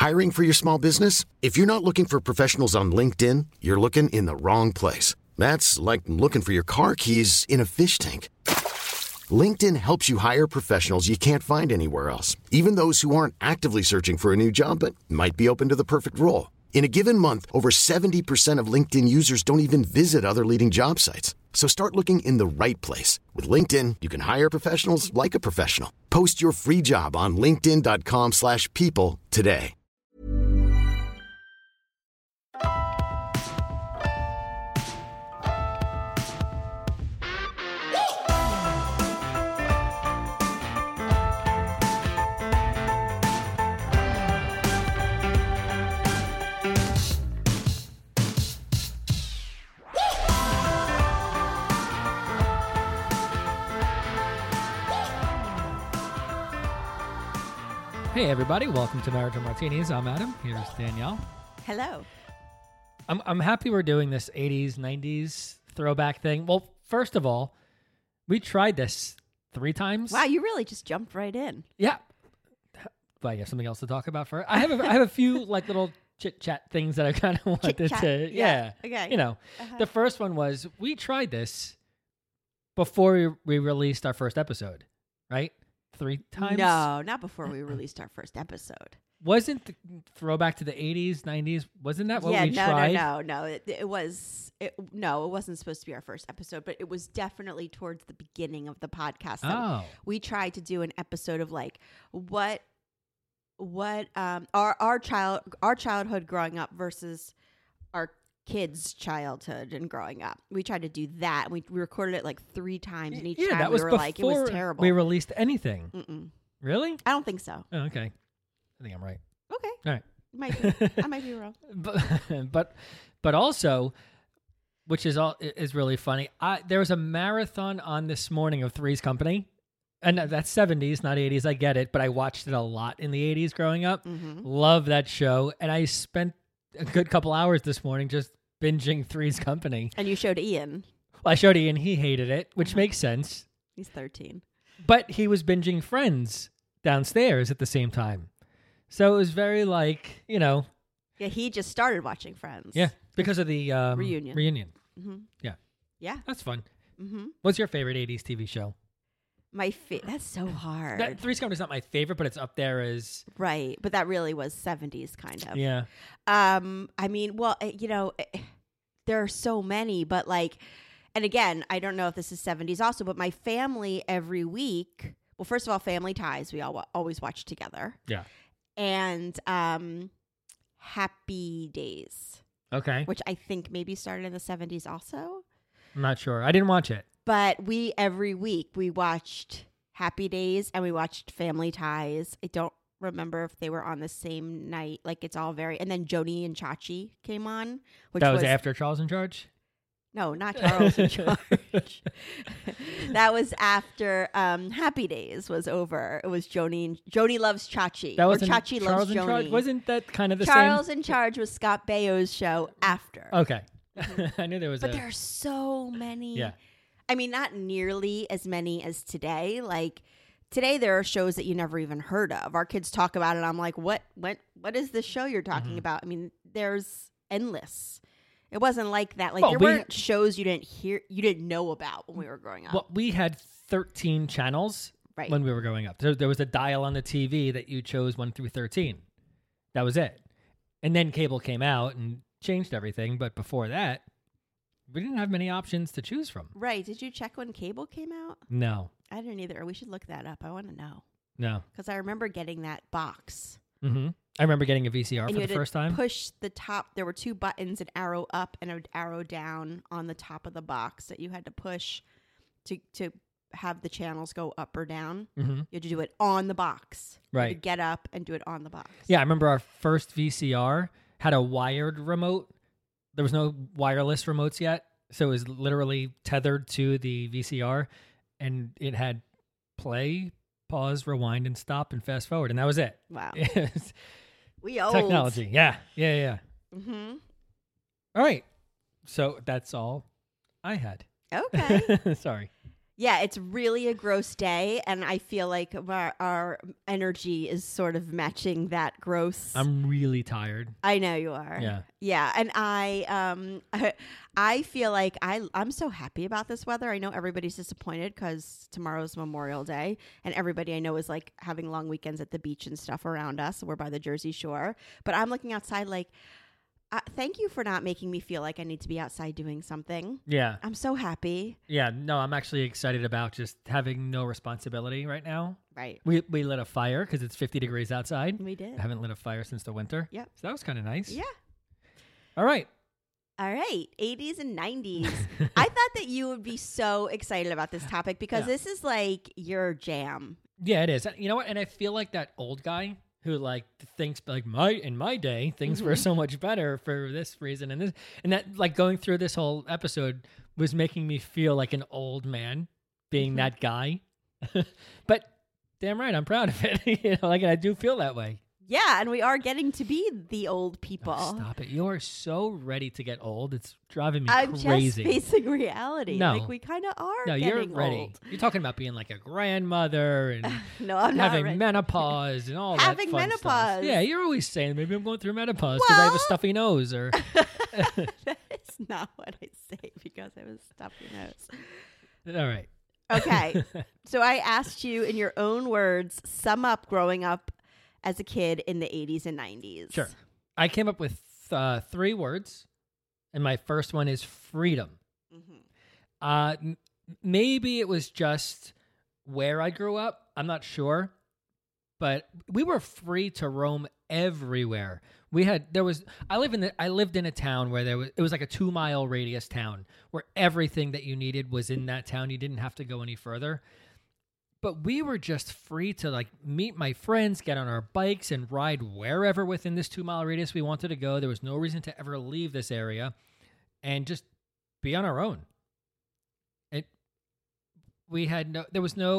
Hiring for your small business? If you're not looking for professionals on LinkedIn, you're looking in the wrong place. That's like looking for your car keys in a fish tank. LinkedIn helps you hire professionals you can't find anywhere else, even those who aren't actively searching for a new job but might be open to the perfect role. In a given month, over 70% of LinkedIn users don't even visit other leading job sites. So start looking in the right place. With LinkedIn, you can hire professionals like a professional. Post your free job on linkedin.com/people today. Hey everybody, welcome to Marital Martinis. I'm Adam. Here's Danielle. Hello. I'm happy we're doing this 80s, 90s throwback thing. Well, first of all, we tried this 3 times. Wow, you really just jumped right in. Yeah. But you have something else to talk about first? I have a few like little chit-chat things that I kind of wanted Chit-chat? to... Yeah. Okay. You know, the first one was we tried this before we released our first episode, right? 3 times? No, not before we released our first episode. Wasn't the throwback to the 80s, 90s, wasn't that what we tried? No. It wasn't supposed to be our first episode, but it was definitely towards the beginning of the podcast. We tried to do an episode of like what our childhood growing up versus our kids' childhood and growing up. We tried to do that, and we recorded it like 3 times, and each time that we was were before like, it was terrible. We released anything. Mm-mm. Really? I don't think so. Oh, okay. I think I'm right. Okay. All right. Might be. I might be wrong. But also, which is really funny. There was a marathon on this morning of Three's Company, and that's 70s, not 80s. I get it, but I watched it a lot in the 80s growing up. Mm-hmm. Love that show, and I spent a good couple hours this morning just binging Three's Company. And you showed Ian. Well, I showed Ian. He hated it, which makes sense. He's 13. But he was binging Friends downstairs at the same time. So it was very like, you know. Yeah, he just started watching Friends. Yeah, because of the reunion. Mm-hmm. Yeah. Yeah. That's fun. Mm-hmm. What's your favorite 80s TV show? That's so hard. Three's Company is not my favorite, but it's up there as... Right, but that really was 70s kind of. Yeah. I mean, well, there are so many, but like, and again, I don't know if this is 70s also, but my family every week, well, first of all, Family Ties, we all always watch together. Yeah. And Happy Days. Okay. Which I think maybe started in the 70s also. I'm not sure. I didn't watch it. But every week we watched Happy Days and we watched Family Ties. I don't remember if they were on the same night. Like it's all very... And then Joni and Chachi came on. Which that was after Charles in Charge? No, not Charles in Charge. That was after Happy Days was over. It was Joni Loves Chachi. That was Chachi Charles Loves in Joni. Charge? Wasn't that kind of the Charles same? in Charge was Scott Baio's show after. Okay. I knew there was But there are so many. Yeah. I mean, not nearly as many as today. Like today, there are shows that you never even heard of. Our kids talk about it. I'm like, what is this show you're talking about? I mean, there's endless. It wasn't like that. Like there weren't shows you didn't know about when we were growing up. Well, we had 13 channels when we were growing up. There was a dial on the TV that you chose 1 through 13. That was it. And then cable came out and changed everything. But before that, we didn't have many options to choose from. Right. Did you check when cable came out? No. I didn't either. We should look that up. I want to know. No. Because I remember getting that box. Mm-hmm. I remember getting a VCR and for the first time. Push the top. There were 2 buttons, an arrow up and an arrow down on the top of the box that you had to push to have the channels go up or down. Mm-hmm. You had to do it on the box. Right. You had to get up and do it on the box. Yeah, I remember our first VCR had a wired remote. There was no wireless remotes yet. So it was literally tethered to the VCR, and it had play, pause, rewind, and stop, and fast forward, and that was it. Wow. We old. Technology. Yeah. Mm-hmm. All right. So that's all I had. Okay. Sorry. Yeah, it's really a gross day, and I feel like our energy is sort of matching that gross. I'm really tired. I know you are. Yeah, and I feel like I'm so happy about this weather. I know everybody's disappointed because tomorrow's Memorial Day, and everybody I know is like having long weekends at the beach and stuff around us. We're by the Jersey Shore, but I'm looking outside like. Thank you for not making me feel like I need to be outside doing something. Yeah. I'm so happy. Yeah, no, I'm actually excited about just having no responsibility right now. Right. We lit a fire because it's 50 degrees outside. We did. I haven't lit a fire since the winter. Yep. So that was kind of nice. Yeah. All right. 80s and 90s. I thought that you would be so excited about this topic because this is like your jam. Yeah, it is. You know what? And I feel like that old guy who like thinks like in my day things were so much better for this reason and this and that, like going through this whole episode was making me feel like an old man being that guy. But damn right, I'm proud of it. You know, like, and I do feel that way. Yeah, and we are getting to be the old people. Oh, stop it! You are so ready to get old. It's driving me I'm crazy. I'm just facing reality. No, like we kind of are. No, getting you're ready. Old. You're talking about being like a grandmother and no, I'm not having ready. menopause and all having that fun menopause. stuff. Yeah, you're always saying maybe I'm going through menopause because I have a stuffy nose or. That is not what I say because I have a stuffy nose. All right. Okay, so I asked you in your own words, sum up growing up as a kid in the 80s and 90s. Sure. I came up with 3 words, and my first one is freedom. Maybe it was just where I grew up. I'm not sure. But we were free to roam everywhere. I lived in a town where it was like a 2-mile radius town where everything that you needed was in that town. You didn't have to go any further. But we were just free to like meet my friends, get on our bikes and ride wherever within this 2-mile radius we wanted to go. There was no reason to ever leave this area and just be on our own. There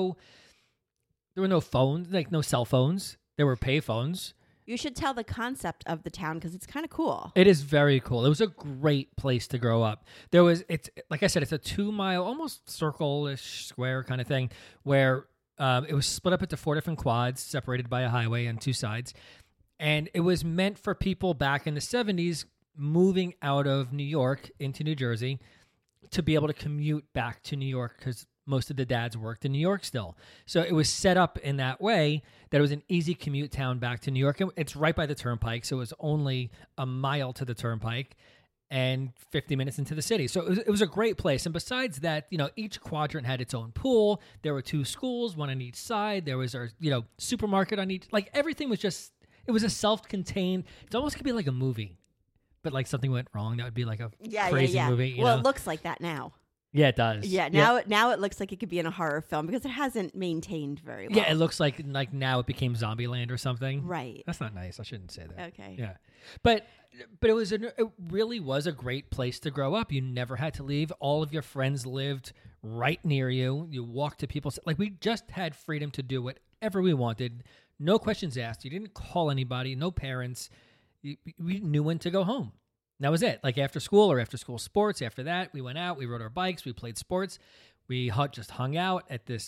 were no phones, like no cell phones. There were pay phones. You should tell the concept of the town because it's kind of cool. It is very cool. It was a great place to grow up. It's like I said, it's a 2-mile, almost circle-ish square kind of thing where it was split up into 4 different quads separated by a highway on 2 sides. And it was meant for people back in the 70s moving out of New York into New Jersey to be able to commute back to New York because most of the dads worked in New York still. So it was set up in that way that it was an easy commute town back to New York. It's right by the turnpike, so it was only a mile to the turnpike and 50 minutes into the city. So it was a great place. And besides that, each quadrant had its own pool. There were 2 schools, one on each side. There was our, supermarket on each. Like everything was just, it was a self-contained. It almost could be like a movie, but like something went wrong. That would be like a crazy movie. It looks like that now. Yeah, it does. Yeah, now it looks like it could be in a horror film because it hasn't maintained very well. Yeah, it looks like now it became Zombieland or something. Right. That's not nice. I shouldn't say that. Okay. Yeah, but it really was a great place to grow up. You never had to leave. All of your friends lived right near you. You walked to people's we just had freedom to do whatever we wanted. No questions asked. You didn't call anybody. No parents. We knew when to go home. That was it. Like after school or after school sports, after that, we went out, we rode our bikes, we played sports. We just hung out at this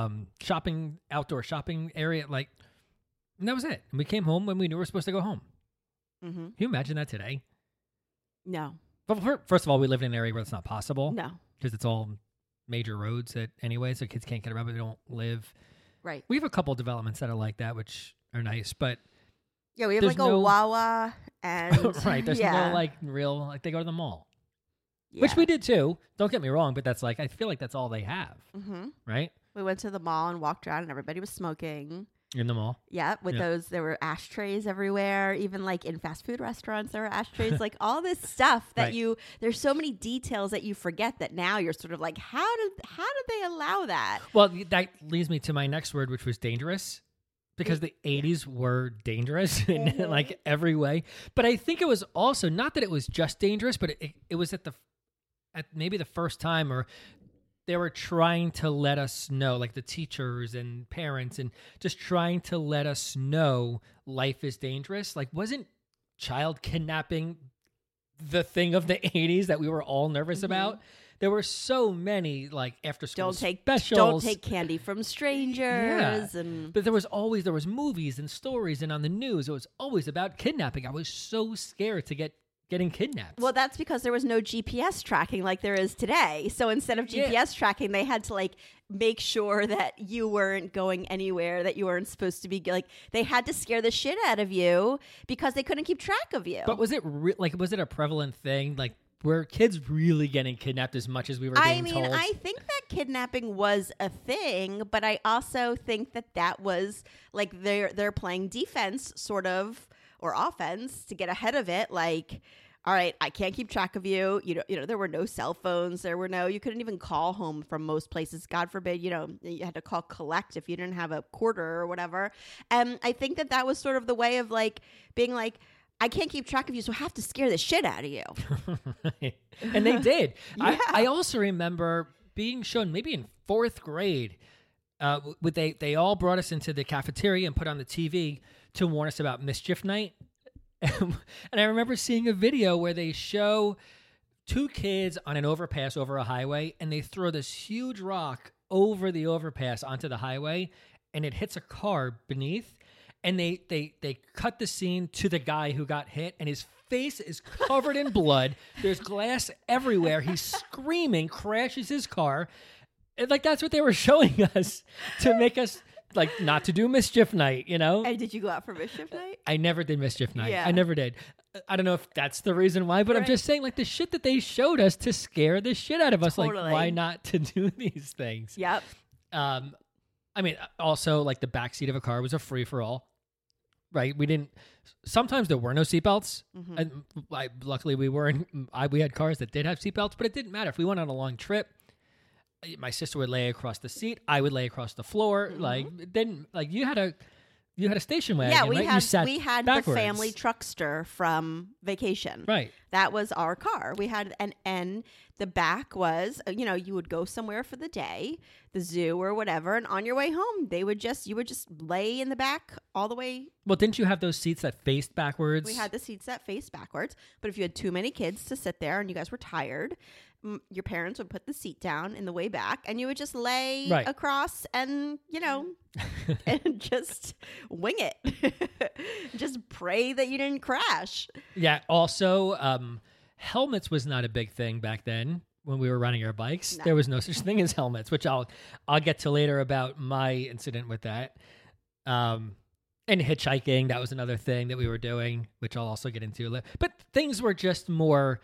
outdoor shopping area. And that was it. And we came home when we knew we were supposed to go home. Mm-hmm. Can you imagine that today? No. Well, first of all, we live in an area where it's not possible. No. Because it's all major roads anyway, so kids can't get around, but they don't live. Right. We have a couple developments that are like that, which are nice, but yeah, we have like a Wawa and right. There's no real they go to the mall, which we did too. Don't get me wrong, but that's I feel like that's all they have, right? We went to the mall and walked around, and everybody was smoking in the mall. Yeah, with those, there were ashtrays everywhere. Even like in fast food restaurants, there were ashtrays. Like all this stuff that there's so many details that you forget that now you're sort of like, how did they allow that? Well, that leads me to my next word, which was dangerous. Because the 80s were dangerous in every way. But I think it was also, not that it was just dangerous, but it was at maybe the first time, or they were trying to let us know, like the teachers and parents, and just trying to let us know life is dangerous. Like, wasn't child kidnapping the thing of the 80s that we were all nervous about? There were so many like after school Don't specials. take candy from strangers. Yeah. And But there was movies and stories, and on the news it was always about kidnapping. I was so scared to getting kidnapped. well, that's because there was no GPS tracking like there is today. So instead of GPS tracking, they had to like make sure that you weren't going anywhere that you weren't supposed to be. Like they had to scare the shit out of you because they couldn't keep track of you. But was it was it a prevalent thing? Like, were kids really getting kidnapped as much as we were being told? I think that kidnapping was a thing, but I also think that was like they're playing defense sort of or offense to get ahead of it. Like, all right, I can't keep track of you. You know, there were no cell phones. You couldn't even call home from most places. God forbid, you had to call collect if you didn't have a quarter or whatever. And I think that was sort of the way of like being like, I can't keep track of you, so I have to scare the shit out of you. And they did. Yeah. I also remember being shown, maybe in 4th grade, they all brought us into the cafeteria and put on the TV to warn us about Mischief Night. And I remember seeing a video where they show 2 kids on an overpass over a highway, and they throw this huge rock over the overpass onto the highway, and it hits a car beneath. And they cut the scene to the guy who got hit, and his face is covered in blood. There's glass everywhere. He's screaming, crashes his car. And, like, that's what they were showing us to make us, like, not to do Mischief Night, you know? And did you go out for Mischief Night? I never did Mischief Night. Yeah. I never did. I don't know if that's the reason why, but I'm just saying, like, the shit that they showed us to scare the shit out of us. Totally. Like, why not to do these things? Yep. I mean, also, like, the backseat of a car was a free-for-all. Right, sometimes there were no seatbelts, and luckily we had cars that did have seatbelts, but it didn't matter if we went on a long trip. My sister would lay across the seat, I would lay across the floor. Like, it didn't, like, you had a station wagon. Yeah, right? we had backwards. the family truckster from Vacation. Right. That was our car. We had and the back was, you would go somewhere for the day, the zoo or whatever, and on your way home, you would just lay in the back all the way. Well, didn't you have those seats that faced backwards? We had the seats that faced backwards, but if you had too many kids to sit there and you guys were tired, your parents would put the seat down in the way back, and you would just lay across and, and just wing it. Just pray that you didn't crash. Yeah. Also, helmets was not a big thing back then when we were riding our bikes. No. There was no such thing as helmets, which I'll get to later about my incident with that. And hitchhiking, that was another thing that we were doing, which I'll also get into. But things were just more,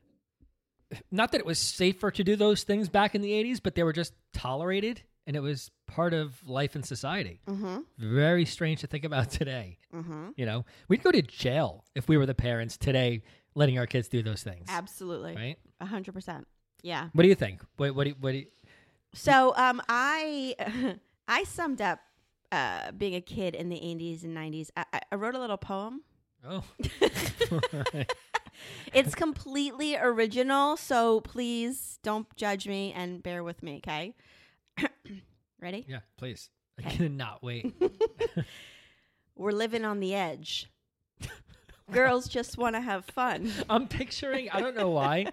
not that it was safer to do those things back in the 80s, but they were just tolerated, and it was part of life in society. Mm-hmm. Very strange to think about today. Mm-hmm. We'd go to jail if we were the parents today letting our kids do those things. Absolutely. Right? 100%. Yeah. What do you think? What do you... So I summed up being a kid in the 80s and 90s. I wrote a little poem. Oh. It's completely original, so please don't judge me and bear with me, okay? Ready? Yeah, please. I cannot wait. We're living on the edge. Girls just want to have fun. I'm picturing, I don't know why.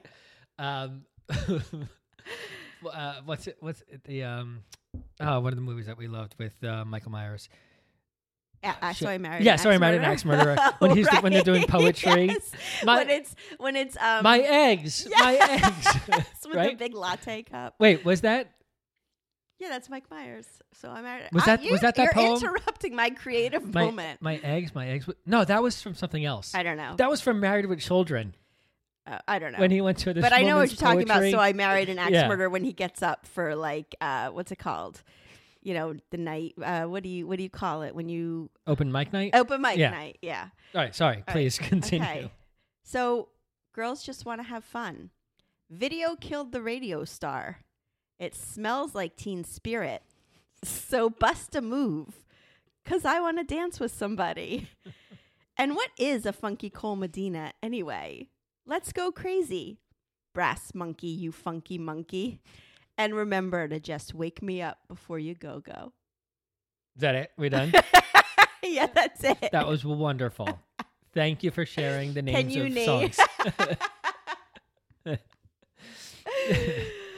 What's the one of the movies that we loved with Michael Myers? So I married. Yeah, so I married an axe murderer. When when they're doing poetry. Yes. When it's my eggs. Yes. My eggs. With right? the big latte cup. Wait, was that? Yeah, that's Mike Myers. So I married. Was that you're poem? Interrupting my creative moment. My eggs. No, that was from something else. I don't know. That was from Married with Children. I don't know. When he went to this. But I know what you're talking about. poetry. So I married an axe murderer when he gets up for like what's it called? The night. What do you call it when you open mic night? Open mic night. Yeah. All right. Sorry. Please continue. Okay. So girls just want to have fun. Video killed the radio star. It smells like Teen Spirit. So bust a move, 'cause I want to dance with somebody. And what is a funky Cole Medina anyway? Let's go crazy. Brass monkey, you funky monkey. And remember to just wake me up before you go. Is that it? We done? Yeah, that's it. That was wonderful. Thank you for sharing the names Can you of name? songs.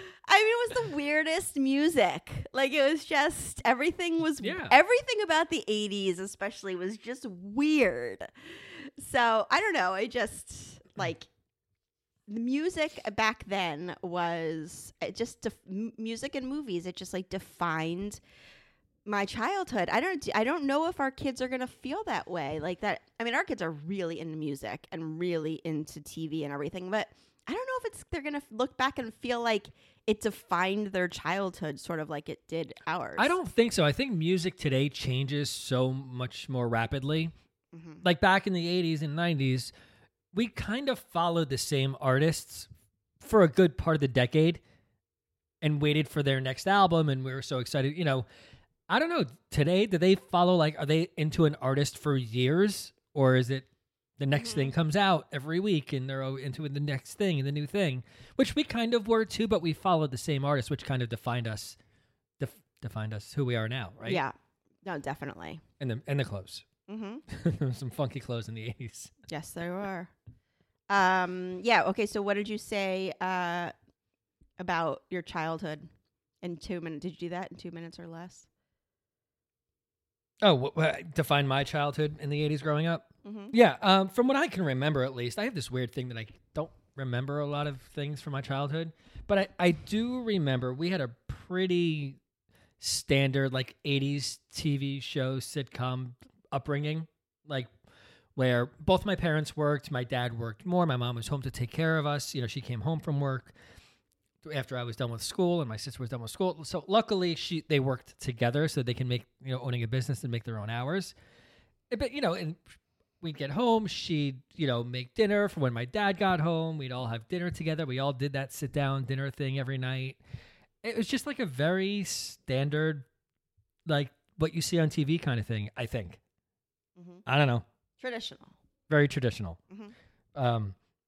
weirdest music. Like it was just everything about the 80s especially was just weird. So I don't know. I just like the music back then was music and movies. It just like defined my childhood. I don't know if our kids are gonna feel that way like that. I mean, our kids are really into music and really into TV and everything, but I don't know if they're gonna look back and feel like it defined their childhood sort of like it did ours. I don't think so. I think music today changes so much more rapidly. Mm-hmm. Like back in the 80s and 90s, we kind of followed the same artists for a good part of the decade and waited for their next album, and we were so excited. You know, I don't know. Today, do they follow, like, are they into an artist for years, or is it the next thing comes out every week and they're into the next thing and the new thing, which we kind of were too, but we followed the same artist, which kind of defined us who we are now, right? Yeah, no, definitely. And the clothes. Mm-hmm. There were some funky clothes in the 80s. Yes, there were. Yeah. Okay. So, what did you say about your childhood in 2 minutes? Did you do that in 2 minutes or less? Oh, define my childhood in the 80s growing up? Mm-hmm. Yeah. From what I can remember, at least, I have this weird thing that I don't remember a lot of things from my childhood, but I do remember we had a pretty standard, like, 80s TV show sitcom upbringing, like, where both my parents worked. My dad worked more. My mom was home to take care of us. You know, she came home from work after I was done with school and my sister was done with school. So luckily they worked together so they can make, you know, owning a business and make their own hours. But, you know, and we'd get home, she'd, you know, make dinner for when my dad got home. We'd all have dinner together. We all did that sit down dinner thing every night. It was just like a very standard, like what you see on TV kind of thing, I think. Mm-hmm. I don't know. Traditional. Very traditional. Mm-hmm.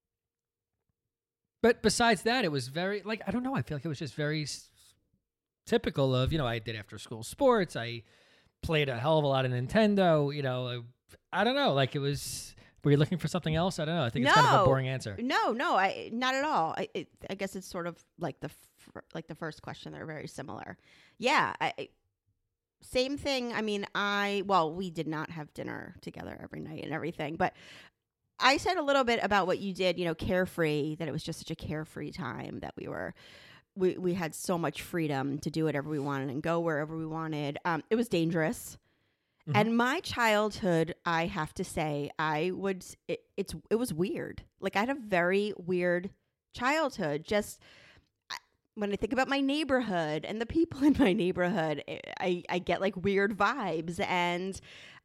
But besides that, it was very, like, I don't know. I feel like it was just very typical of, you know, I did after school sports. I played a hell of a lot of Nintendo. You know, I don't know. Like, it was, were you looking for something else? I don't know. I think it's kind of a boring answer. No, not at all. I guess it's sort of like the first question. They're very similar. Yeah. Same thing. I mean, we did not have dinner together every night and everything, but I said a little bit about what you did, you know, carefree, that it was just such a carefree time that we had so much freedom to do whatever we wanted and go wherever we wanted. It was dangerous. Mm-hmm. And my childhood, I have to say, it was weird. Like, I had a very weird childhood. Just when I think about my neighborhood and the people in my neighborhood, I get like weird vibes. And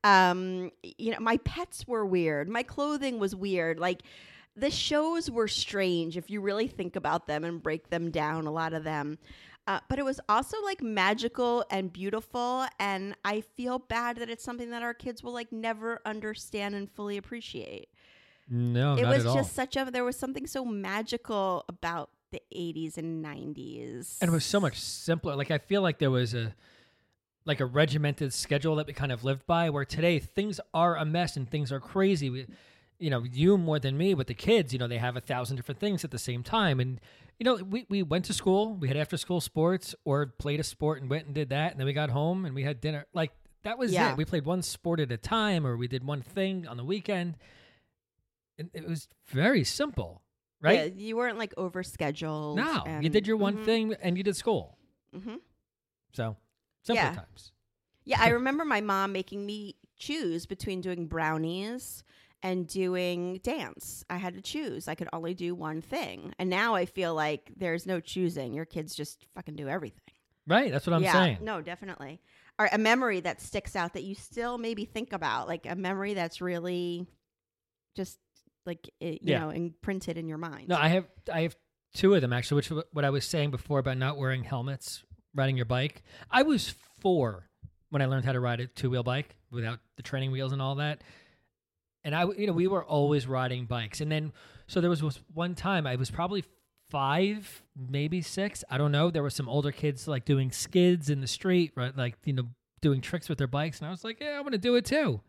you know, my pets were weird. My clothing was weird. Like, the shows were strange if you really think about them and break them down, a lot of them. But it was also like magical and beautiful. And I feel bad that it's something that our kids will like never understand and fully appreciate. No, not at all. It was just there was something so magical about the 80s and 90s. And it was so much simpler. Like, I feel like there was a regimented schedule that we kind of lived by, where today things are a mess and things are crazy. You know, you more than me with the kids, you know, they have 1,000 different things at the same time. And, you know, we went to school, we had after school sports or played a sport and went and did that. And then we got home and we had dinner. Like, that was it. We played one sport at a time, or we did one thing on the weekend. And it was very simple, right? Yeah, you weren't like overscheduled. No, you did your one thing and you did school. Mm-hmm. So simple times. Yeah, I remember my mom making me choose between doing brownies and doing dance. I had to choose. I could only do one thing. And now I feel like there's no choosing. Your kids just fucking do everything. Right, that's what I'm saying. No, definitely. Or a memory that sticks out that you still maybe think about, like a memory that's really just like, you know, imprinted in your mind. No, I have two of them, actually, which what I was saying before about not wearing helmets, riding your bike. I was 4 when I learned how to ride a 2-wheel bike without the training wheels and all that. And we were always riding bikes. And then, so there was one time I was probably 5, maybe 6. I don't know. There were some older kids like doing skids in the street, right? Like, you know, doing tricks with their bikes. And I was like, yeah, I want to do it too.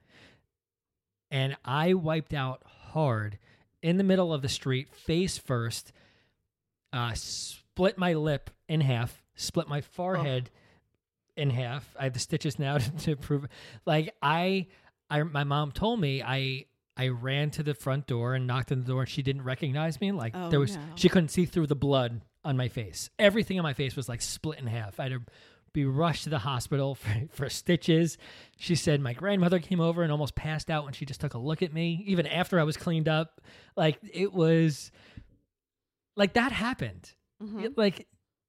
And I wiped out hard in the middle of the street, face first, split my lip in half, split my forehead in half. I have the stitches now to prove it. Like my mom told me I ran to the front door and knocked on the door and she didn't recognize me. Like she couldn't see through the blood on my face. Everything on my face was like split in half. I had to be rushed to the hospital for stitches. She said my grandmother came over and almost passed out when she just took a look at me, even after I was cleaned up. Like it was like that happened. Like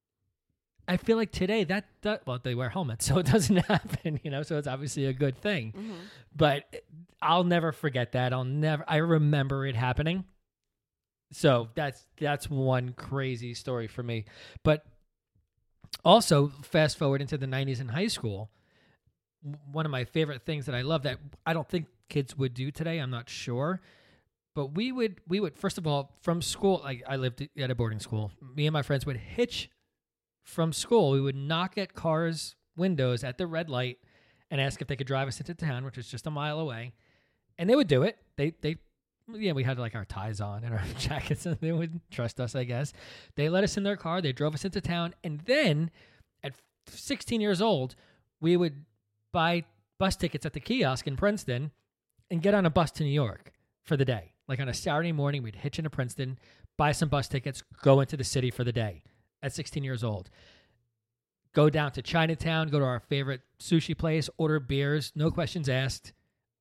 I feel like today that well, they wear helmets, so it doesn't happen, so it's obviously a good thing. But I'll never forget that. I remember it happening. So that's one crazy story for me. But also, fast forward into the 90s in high school, one of my favorite things that I love that I don't think kids would do today, I'm not sure, but we would first of all, from school, like I lived at a boarding school, me and my friends would hitch from school. We would knock at cars' windows at the red light and ask if they could drive us into town, which is just a mile away, and they would do it. We had like our ties on and our jackets, and they would trust us, I guess. They let us in their car. They drove us into town. And then at 16 years old, we would buy bus tickets at the kiosk in Princeton and get on a bus to New York for the day. Like on a Saturday morning, we'd hitch into Princeton, buy some bus tickets, go into the city for the day at 16 years old. Go down to Chinatown, go to our favorite sushi place, order beers, no questions asked.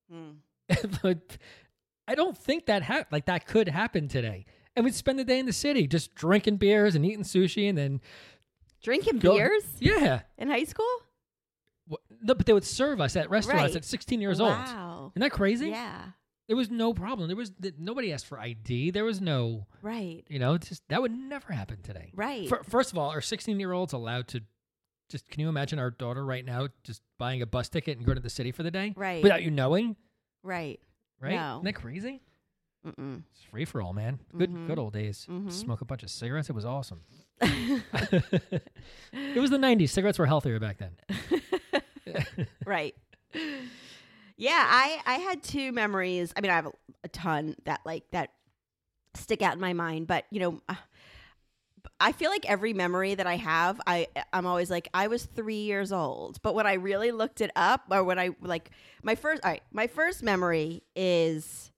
But I don't think that could happen today. And we'd spend the day in the city just drinking beers and eating sushi and then... Drinking beers? Yeah. In high school? No, but they would serve us at restaurants at 16 years old. Wow. Isn't that crazy? Yeah. There was no problem. Nobody asked for ID. There was no... Right. That would never happen today. Right. First of all, are 16-year-olds allowed to just... Can you imagine our daughter right now just buying a bus ticket and going to the city for the day? Right. Without you knowing? Right. Right? No. Isn't that crazy? Mm-mm. It's free for all, man. Good old days. Smoke a bunch of cigarettes. It was awesome. It was the 90s. Cigarettes were healthier back then. Right. Yeah, I had two memories. I mean, I have a ton that stick out in my mind, but I feel like every memory that I have, I'm always like, I was 3 years old. But when I really looked it up, or when I my first memory is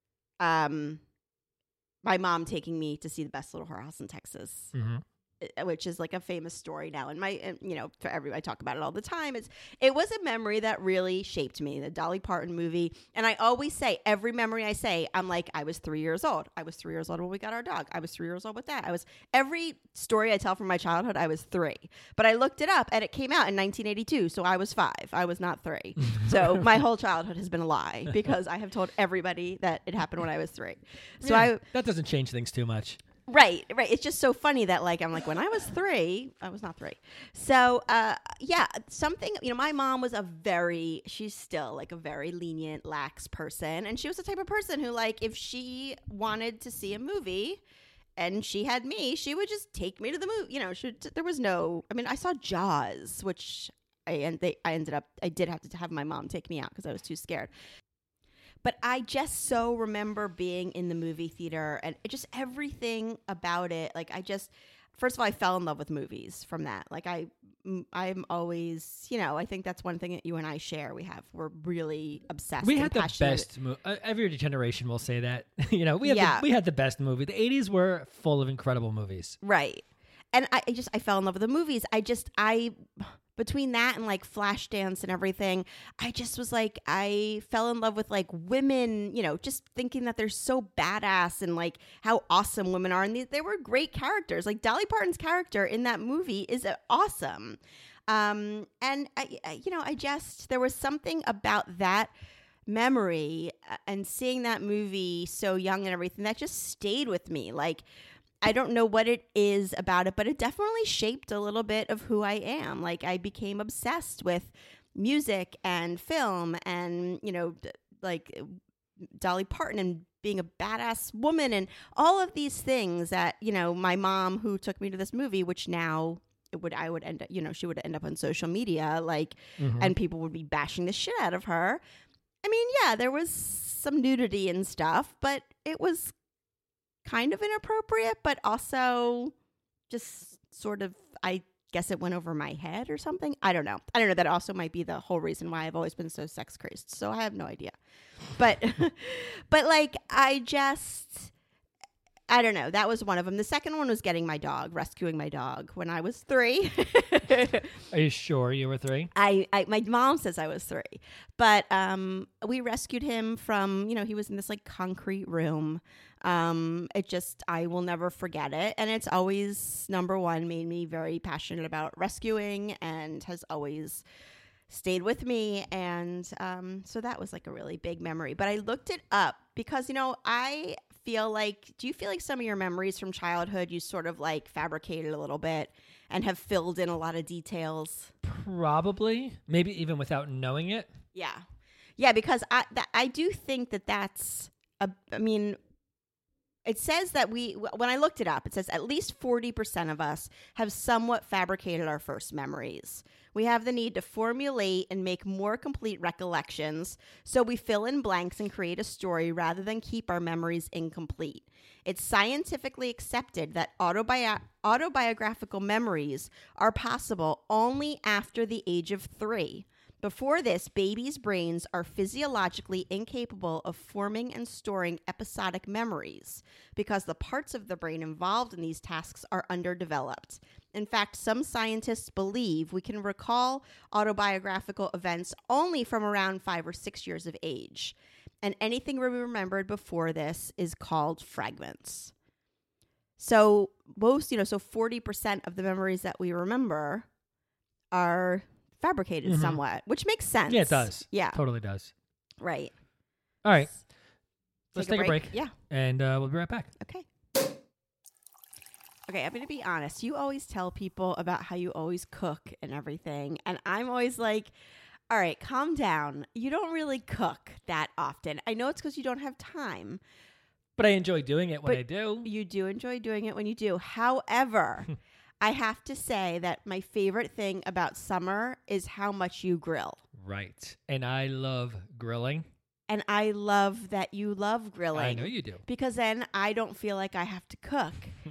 my mom taking me to see The Best Little Whorehouse in Texas. Which is like a famous story now. And for everybody, I talk about it all the time. It was a memory that really shaped me, the Dolly Parton movie. And I always say, every memory I say, I'm like, I was 3 years old. I was 3 years old when we got our dog. I was 3 years old with that. Every story I tell from my childhood, I was 3. But I looked it up and it came out in 1982. So I was 5. I was not 3. So my whole childhood has been a lie because I have told everybody that it happened when I was 3. So that doesn't change things too much. Right. It's just so funny that I'm like, when I was 3, I was not 3. So, something, my mom was she's still like a very lenient, lax person. And she was the type of person who if she wanted to see a movie and she had me, she would just take me to the movie. There was no, I saw Jaws, which I did have to have my mom take me out because I was too scared. But I just so remember being in the movie theater and just everything about it. First of all, I fell in love with movies from that. I'm always, I think that's one thing that you and I share. We're really obsessed. We had the best movie. Every generation will say that. We had the best movie. The 80s were full of incredible movies. Right. And I fell in love with the movies. Between that and Flashdance and everything, I just was I fell in love with women, just thinking that they're so badass and how awesome women are. And they were great characters. Dolly Parton's character in that movie is awesome. And there was something about that memory and seeing that movie so young and everything that just stayed with me. I don't know what it is about it, but it definitely shaped a little bit of who I am. I became obsessed with music and film and, Dolly Parton and being a badass woman and all of these things that, my mom who took me to this movie, which now I would end up, she would end up on social media, and people would be bashing the shit out of her. There was some nudity and stuff, but it was kind of inappropriate, but also just sort of, I guess it went over my head or something. I don't know. That also might be the whole reason why I've always been so sex crazed. So I have no idea. But, but like, I don't know. That was one of them. The second one was rescuing my dog when I was 3. Are you sure you were 3? My mom says I was 3, but we rescued him from, he was in this like concrete room. I will never forget it. And it's always, number one, made me very passionate about rescuing and has always stayed with me. And so that was like a really big memory. But I looked it up because, do you feel like some of your memories from childhood you sort of like fabricated a little bit and have filled in a lot of details? Probably. Maybe even without knowing it. Yeah. Yeah, because I do think that's, it says that when I looked it up, it says at least 40% of us have somewhat fabricated our first memories. We have the need to formulate and make more complete recollections, so we fill in blanks and create a story rather than keep our memories incomplete. It's scientifically accepted that autobiographical memories are possible only after the age of 3. Before this, babies' brains are physiologically incapable of forming and storing episodic memories because the parts of the brain involved in these tasks are underdeveloped. In fact, some scientists believe we can recall autobiographical events only from around 5 or 6 years of age. And anything we remembered before this is called fragments. So 40% of the memories that we remember are fabricated somewhat, which makes sense. Yeah, it does. Yeah. Totally does. Right. All right. Let's take a break. Yeah. And we'll be right back. Okay. Okay, I'm going to be honest. You always tell people about how you always cook and everything. And I'm always like, all right, calm down. You don't really cook that often. I know it's because you don't have time. But I enjoy doing it when I do. You do enjoy doing it when you do. However, I have to say that my favorite thing about summer is how much you grill. Right. And I love grilling. And I love that you love grilling. I know you do. Because then I don't feel like I have to cook.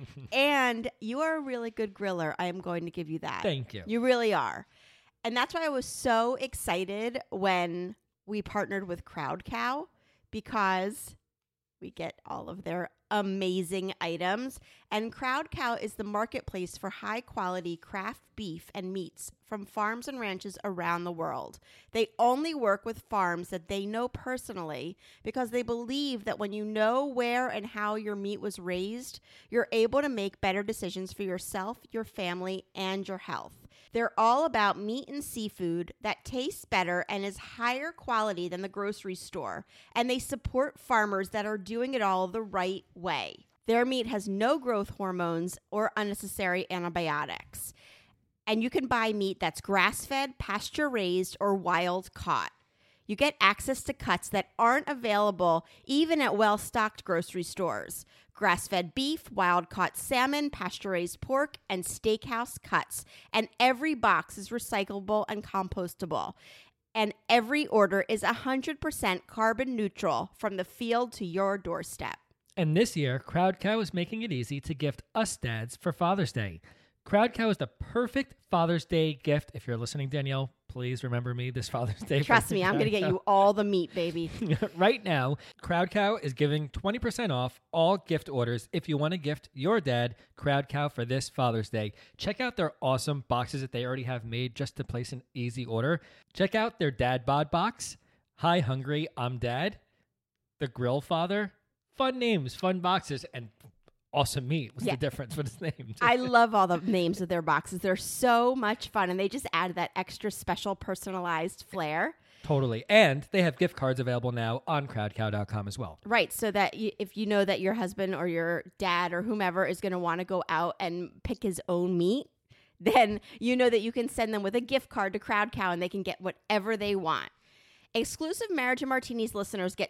And you are a really good griller. I am going to give you that. Thank you. You really are. And that's why I was so excited when we partnered with Crowd Cow, because we get all of their amazing items. And Crowd Cow is the marketplace for high quality craft beef and meats from farms and ranches around the world. They only work with farms that they know personally because they believe that when you know where and how your meat was raised, you're able to make better decisions for yourself, your family, and your health. They're all about meat and seafood that tastes better and is higher quality than the grocery store. And they support farmers that are doing it all the right way. Their meat has no growth hormones or unnecessary antibiotics. And you can buy meat that's grass-fed, pasture-raised, or wild-caught. You get access to cuts that aren't available even at well-stocked grocery stores. Grass-fed beef, wild-caught salmon, pasture-raised pork, and steakhouse cuts. And every box is recyclable and compostable. And every order is 100% carbon neutral from the field to your doorstep. And this year, Crowd Cow is making it easy to gift us dads for Father's Day. Crowd Cow is the perfect Father's Day gift. If you're listening, Danielle, please remember me this Father's Day. Trust me, I'm going to get you all the meat, baby. Right now, Crowd Cow is giving 20% off all gift orders if you want to gift your dad Crowd Cow for this Father's Day. Check out their awesome boxes that they already have made just to place an easy order. Check out their Dad Bod box, Hi Hungry, I'm Dad, the Grill Father. Fun names, fun boxes, and awesome meat. What's the difference? What is named? I love all the names of their boxes. They're so much fun, and they just add that extra special personalized flair. Totally. And they have gift cards available now on crowdcow.com as well. Right, so that if you know that your husband or your dad or whomever is going to want to go out and pick his own meat, then you know that you can send them with a gift card to Crowd Cow, and they can get whatever they want. Exclusive Marriage and Martinis listeners get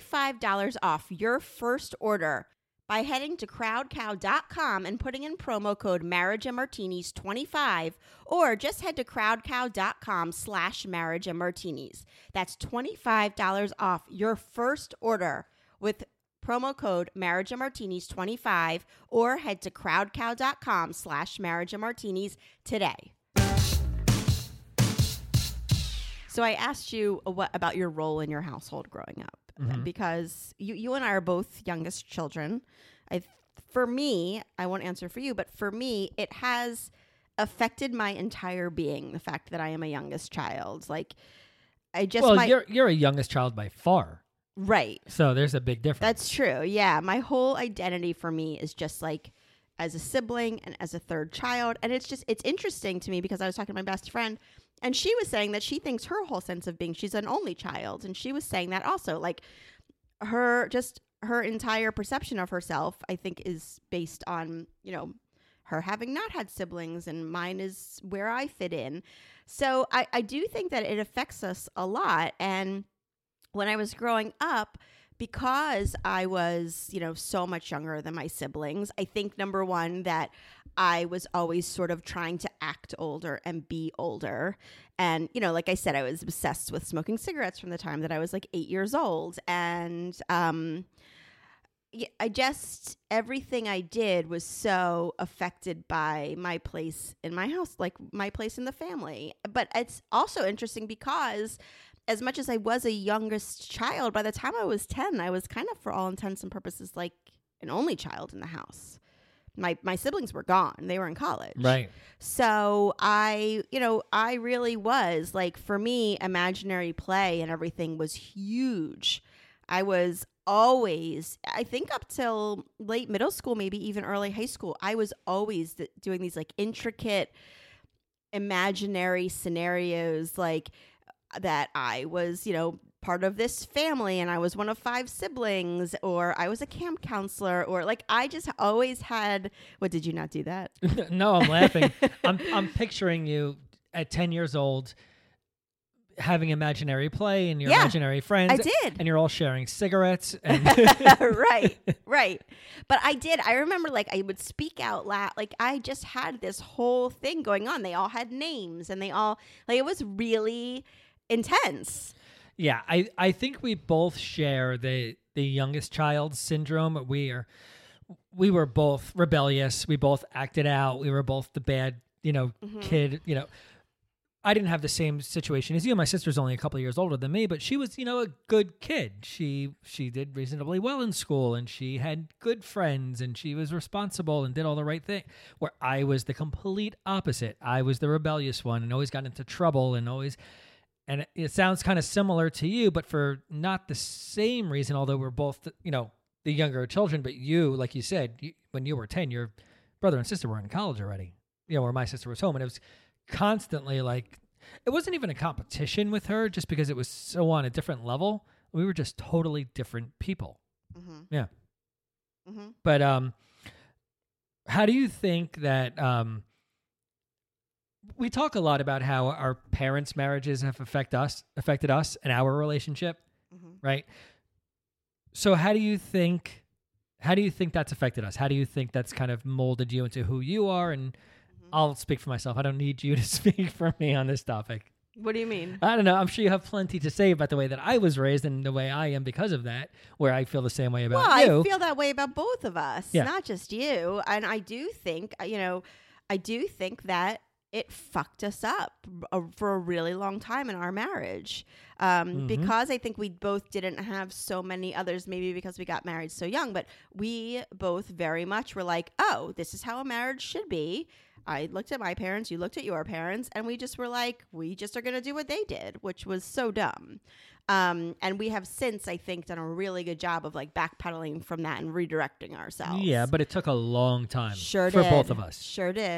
$25 off your first order by heading to crowdcow.com and putting in promo code marriageandmartinis25, or just head to crowdcow.com/marriageandmartinis. That's $25 off your first order with promo code marriageandmartinis25 or head to crowdcow.com/marriageandmartinis today. So I asked you what about your role in your household growing up, because you and I are both youngest children. For me, I won't answer for you, but for me, it has affected my entire being, the fact that I am a youngest child. Like, you're a youngest child by far. Right. So there's a big difference. That's true. Yeah. My whole identity for me is just like as a sibling and as a third child. And it's interesting to me because I was talking to my best friend and she was saying that she thinks her whole sense of being, she's an only child. And she was saying that also, like her entire perception of herself, I think, is based on, her having not had siblings, and mine is where I fit in. So I do think that it affects us a lot. And when I was growing up, because I was, so much younger than my siblings, I think, number one, that I was always sort of trying to act older and be older. And, like I said, I was obsessed with smoking cigarettes from the time that I was like 8 years old. And everything I did was so affected by my place in my house, like my place in the family. But it's also interesting because as much as I was a youngest child, by the time I was 10, I was kind of, for all intents and purposes, like an only child in the house. My siblings were gone. They were in college. Right. So I really was, like, for me, imaginary play and everything was huge. I was always, I think up till late middle school, maybe even early high school, I was always doing these like intricate imaginary scenarios, like that I was, part of this family and I was one of 5 siblings, or I was a camp counselor, or like I just always had. What, did you not do that? No, I'm laughing. I'm picturing you at 10 years old having imaginary play and your imaginary friends. I did. And you're all sharing cigarettes. And Right. But I did. I remember, like, I would speak out loud. Like, I just had this whole thing going on. They all had names and they all, like, it was really intense. Yeah, I think we both share the youngest child syndrome. We were both rebellious. We both acted out. We were both the bad, kid, I didn't have the same situation as you. My sister's only a couple of years older than me, but she was, a good kid. She did reasonably well in school, and she had good friends, and she was responsible and did all the right thing. Where I was the complete opposite. I was the rebellious one and always got into trouble and it sounds kind of similar to you, but for not the same reason, although we're both, the younger children. But you, like you said, when you were 10, your brother and sister were in college already, where my sister was home, and it was constantly like, it wasn't even a competition with her just because it was so on a different level. We were just totally different people. Mm-hmm. Yeah. Mm-hmm. But how do you think that we talk a lot about how our parents' marriages have affected us and our relationship, right? So how do you think that's affected us? How do you think that's kind of molded you into who you are? And I'll speak for myself. I don't need you to speak for me on this topic. What do you mean? I don't know. I'm sure you have plenty to say about the way that I was raised and the way I am because of that, where I feel the same way about you. Well, I feel that way about both of us, not just you. And I do think, that it fucked us up for a really long time in our marriage, because I think we both didn't have so many others, maybe because we got married so young, but we both very much were like, oh, this is how a marriage should be. I looked at my parents, you looked at your parents, and we just were like, we just are going to do what they did, which was so dumb. And we have since, I think, done a really good job of like backpedaling from that and redirecting ourselves. Yeah, but it took a long time. For both of us. Sure did.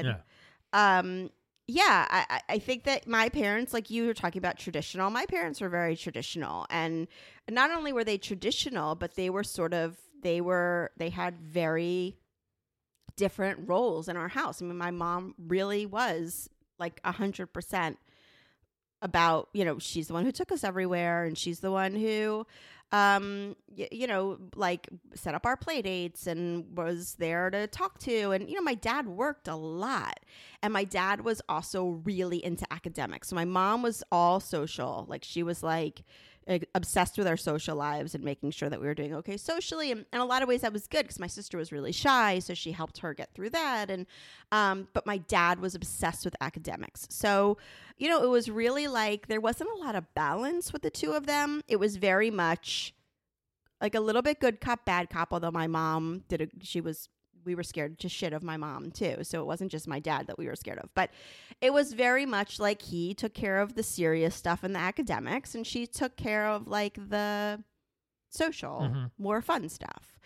Yeah. I think that my parents, like you were talking about traditional, my parents were very traditional. And not only were they traditional, but they had very different roles in our house. I mean, my mom really was like 100% about, she's the one who took us everywhere, and she's the one who, like set up our play dates and was there to talk to. And, my dad worked a lot, and my dad was also really into academics. So my mom was all social. Like, she was like, obsessed with our social lives and making sure that we were doing okay socially. And in a lot of ways that was good because my sister was really shy, so she helped her get through that. And but my dad was obsessed with academics. So, you know, it was really like there wasn't a lot of balance with the two of them. It was very much like a little bit good cop, bad cop, although my mom we were scared to shit of my mom too. So it wasn't just my dad that we were scared of, but it was very much like he took care of the serious stuff and the academics and she took care of like the social, more fun stuff.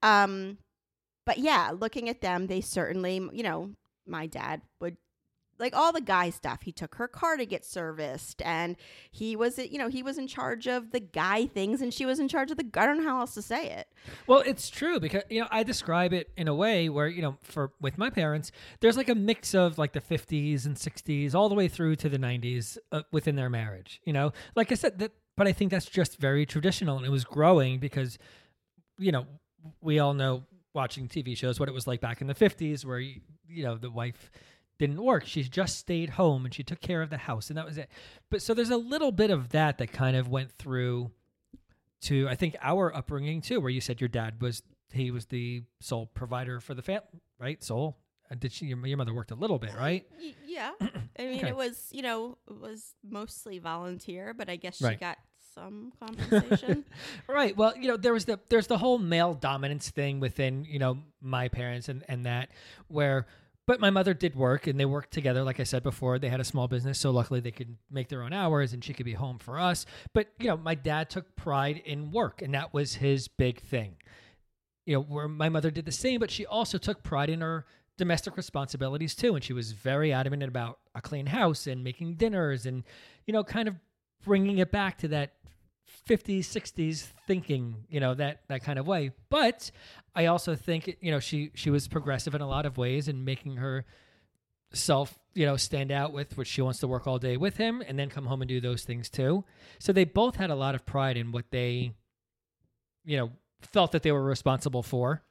But yeah, looking at them, they certainly, you know, my dad would, like all the guy stuff, he took her car to get serviced and he was, you know, he was in charge of the guy things and she was in charge of the, I don't know how else to say it. Well, it's true because, you know, I describe it in a way where, you know, with my parents, there's like a mix of like the 50s and 60s all the way through to the 90s within their marriage, you know, like I said, but I think that's just very traditional and it was growing because, you know, we all know watching TV shows what it was like back in the 50s where, you know, the wife didn't work. She just stayed home and she took care of the house and that was it. But so there's a little bit of that kind of went through to, I think, our upbringing too, where you said your dad was the sole provider for the family, right? Sole. Your mother worked a little bit, right? Yeah. I mean, It was, you know, it was mostly volunteer, but I guess she got some compensation. Right. Well, you know, there's the whole male dominance thing within, you know, my parents and that where, but my mother did work and they worked together. Like I said before, they had a small business. So luckily they could make their own hours and she could be home for us. But, you know, my dad took pride in work and that was his big thing. You know, where my mother did the same, but she also took pride in her domestic responsibilities too. And she was very adamant about a clean house and making dinners and, you know, kind of bringing it back to that 50s, 60s thinking, you know, that kind of way. But I also think, you know, she was progressive in a lot of ways and making herself, you know, stand out with which she wants to work all day with him and then come home and do those things too. So they both had a lot of pride in what they, you know, felt that they were responsible for,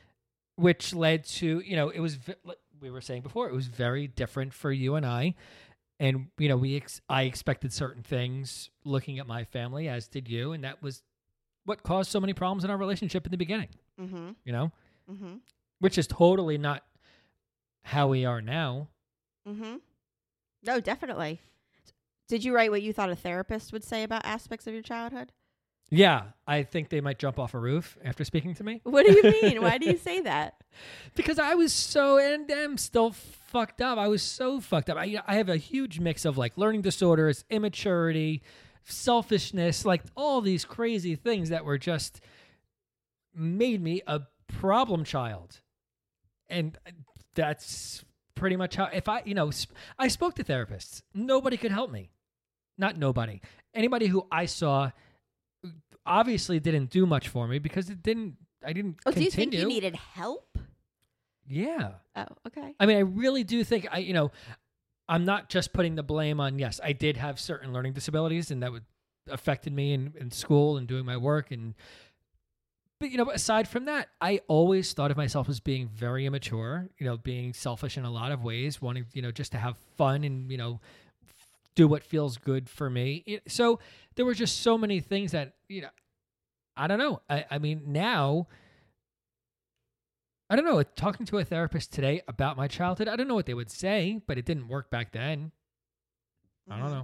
which led to, you know, it was, we were saying before, it was very different for you and I. And, you know, I expected certain things looking at my family, as did you. And that was what caused so many problems in our relationship in the beginning, you know, which is totally not how we are now. No, definitely. Did you write what you thought a therapist would say about aspects of your childhood? Yeah, I think they might jump off a roof after speaking to me. What do you mean? Why do you say that? Because I was so, and am still fucked up. I was so fucked up. I have a huge mix of like learning disorders, immaturity, selfishness, like all these crazy things that were just made me a problem child. And that's pretty much how, if I, you know, I spoke to therapists. Nobody could help me. Not nobody. Anybody who I saw obviously didn't do much for me because I didn't continue. Do you think you needed help? Yeah. Oh, okay. I mean, I really do think I'm not just putting the blame on, yes, I did have certain learning disabilities and that affected me in school and doing my work. But, you know, aside from that, I always thought of myself as being very immature, you know, being selfish in a lot of ways, wanting, you know, just to have fun and, you know, do what feels good for me. So there were just so many things that, you know, I don't know. I mean, now, I don't know. Talking to a therapist today about my childhood, I don't know what they would say, but it didn't work back then. I don't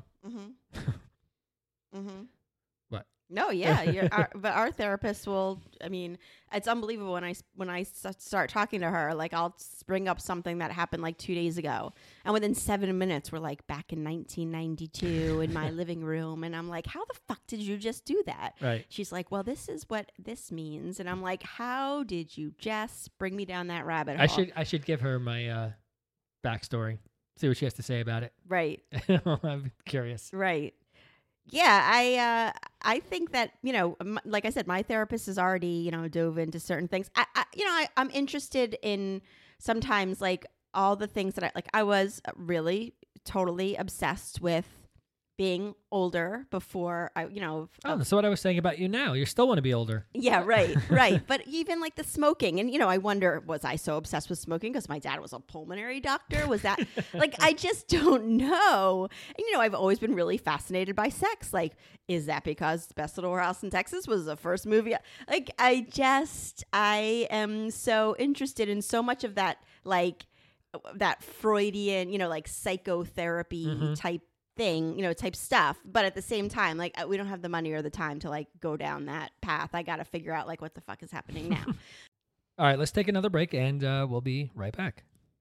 know. What? No, yeah, but our therapist will. I mean, it's unbelievable when I start talking to her. Like, I'll bring up something that happened like 2 days ago, and within 7 minutes, we're like back in 1992 in my living room, and I'm like, "How the fuck did you just do that?" Right. She's like, "Well, this is what this means," and I'm like, "How did you just bring me down that rabbit hole?" I should give her my backstory. See what she has to say about it. Right. I'm curious. Right. Yeah, I think that, you know, like I said, my therapist has already, you know, dove into certain things. I'm interested in sometimes like all the things that I was really totally obsessed with being older before I, Oh, that's what I was saying about you now. You still want to be older. yeah, right. But even like the smoking, and I wonder, was I so obsessed with smoking because my dad was a pulmonary doctor? Was that like, I just don't know. And I've always been really fascinated by sex. Like, is that because Best Little House in Texas was the first movie? Like, I am so interested in so much of that, like that Freudian, like psychotherapy type thing, type stuff. But at the same time, like, we don't have the money or the time to like go down that path. I got to figure out like what the fuck is happening now. All right, let's take another break and we'll be right back.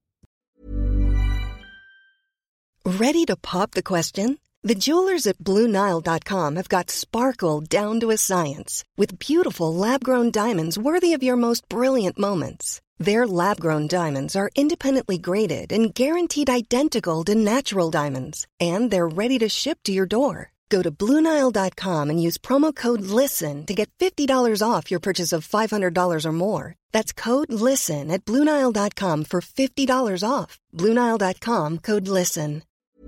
Ready to pop the question? The jewelers at BlueNile.com have got sparkle down to a science with beautiful lab-grown diamonds worthy of your most brilliant moments. Their lab-grown diamonds are independently graded and guaranteed identical to natural diamonds. And they're ready to ship to your door. Go to BlueNile.com and use promo code LISTEN to get $50 off your purchase of $500 or more. That's code LISTEN at BlueNile.com for $50 off. BlueNile.com, code LISTEN.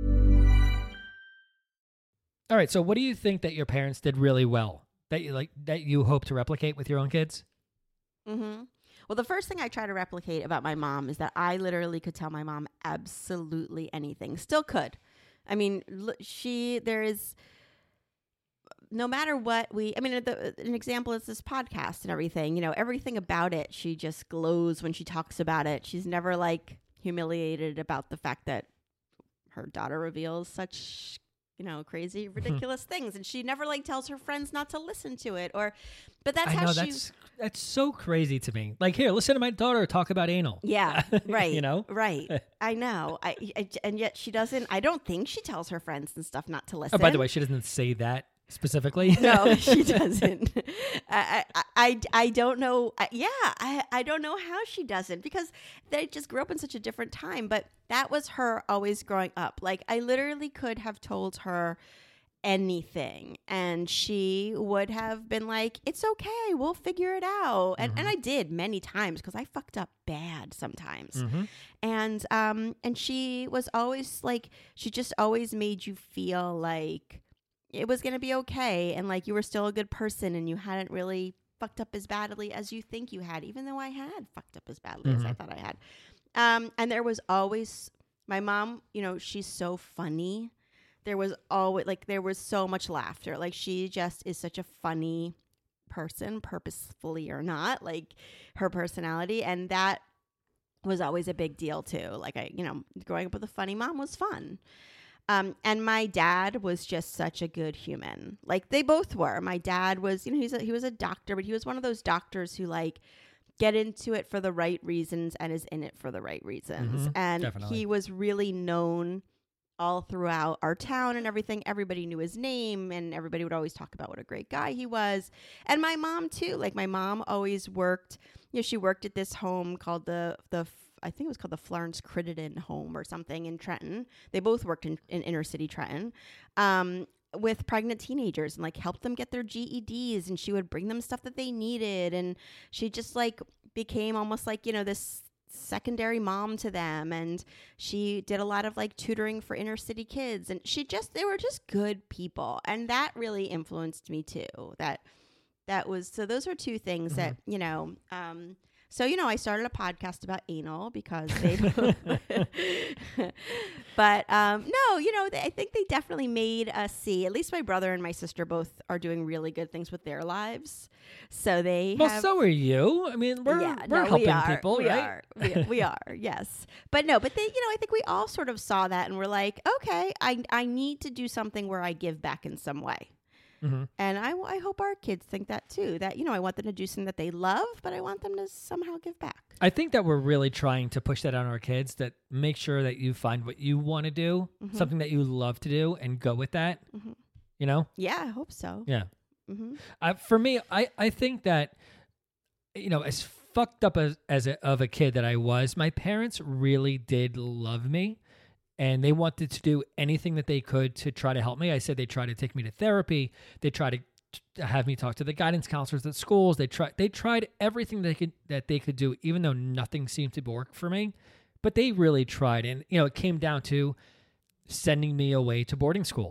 All right, so what do you think that your parents did really well that you hope to replicate with your own kids? Mm-hmm. Well, the first thing I try to replicate about my mom is that I literally could tell my mom absolutely anything. Still could. I mean, there is, no matter what an example is this podcast and everything, everything about it, she just glows when she talks about it. She's never like humiliated about the fact that her daughter reveals such crazy, ridiculous things. And she never like tells her friends not to listen to it but that's how she... That's so crazy to me. Like, here, listen to my daughter talk about anal. Yeah, right. Right. I know. And yet she doesn't, I don't think she tells her friends and stuff not to listen. Oh, by the way, she doesn't say that specifically. No, she doesn't. I don't know. I don't know how she doesn't, because they just grew up in such a different time. But that was her always growing up. Like, I literally could have told her anything and she would have been like, it's okay, we'll figure it out. And I did many times because I fucked up bad sometimes. And she was always like, she just always made you feel like it was going to be okay. And like, you were still a good person and you hadn't really fucked up as badly as you think you had, even though I had fucked up as badly as I thought I had. And there was always, my mom, she's so funny. There was always, like, there was so much laughter. Like, she just is such a funny person, purposefully or not, like her personality. And that was always a big deal too. Like, growing up with a funny mom was fun. And my dad was just such a good human. Like, they both were. My dad was, he was a doctor, but he was one of those doctors who like get into it for the right reasons and is in it for the right reasons. And definitely. He was really known all throughout our town and everything. Everybody knew his name and everybody would always talk about what a great guy he was. And my mom too. Like, my mom always worked, she worked at this home called the I think it was called the Florence Crittenden home or something in Trenton. They both worked in inner city Trenton with pregnant teenagers and like helped them get their GEDs, and she would bring them stuff that they needed. And she just like became almost like, this secondary mom to them. And she did a lot of like tutoring for inner city kids, and they were just good people. And that really influenced me too. So those are two things that, so, I started a podcast about anal because they, but, no, I think they definitely made us see, at least my brother and my sister both are doing really good things with their lives. So so are you. I mean, we're helping people, right? We are, yes. But they, I think we all sort of saw that and we're like, okay, I need to do something where I give back in some way. And I hope our kids think that too, that, I want them to do something that they love, but I want them to somehow give back. I think that we're really trying to push that on our kids, that make sure that you find what you want to do, something that you love to do, and go with that, Yeah, I hope so. Yeah. For me, I think that, as fucked up as a kid that I was, my parents really did love me. And they wanted to do anything that they could to try to help me. I said they tried to take me to therapy. They tried to have me talk to the guidance counselors at schools. They tried everything that they could do, even though nothing seemed to work for me. But they really tried. And, it came down to sending me away to boarding school.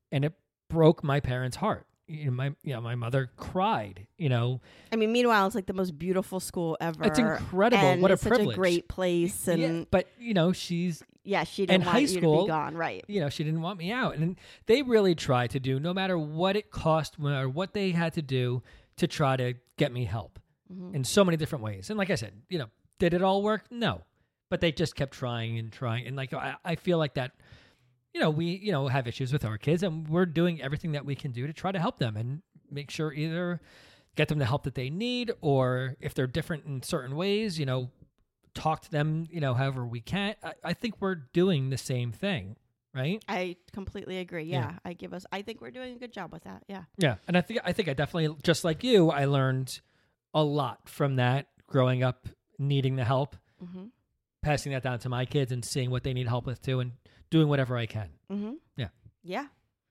And it broke my parents' heart. My mother cried, I mean, meanwhile, it's like the most beautiful school ever. It's incredible. And What a it's privilege. such a great place. And but she's she didn't in want high you school, to be gone, right? She didn't want me out. And they really tried to do, no matter what it cost, no matter what they had to do to try to get me help in so many different ways. And like I said, did it all work? No. But they just kept trying and trying. And like, I feel like that, we, have issues with our kids, and we're doing everything that we can do to try to help them and make sure either get them the help that they need, or if they're different in certain ways, talk to them, however we can. I think we're doing the same thing, right? I completely agree. Yeah. I think we're doing a good job with that. Yeah. Yeah. And I think I definitely, just like you, I learned a lot from that growing up, needing the help, passing that down to my kids and seeing what they need help with too, and doing whatever I can. Yeah. Yeah.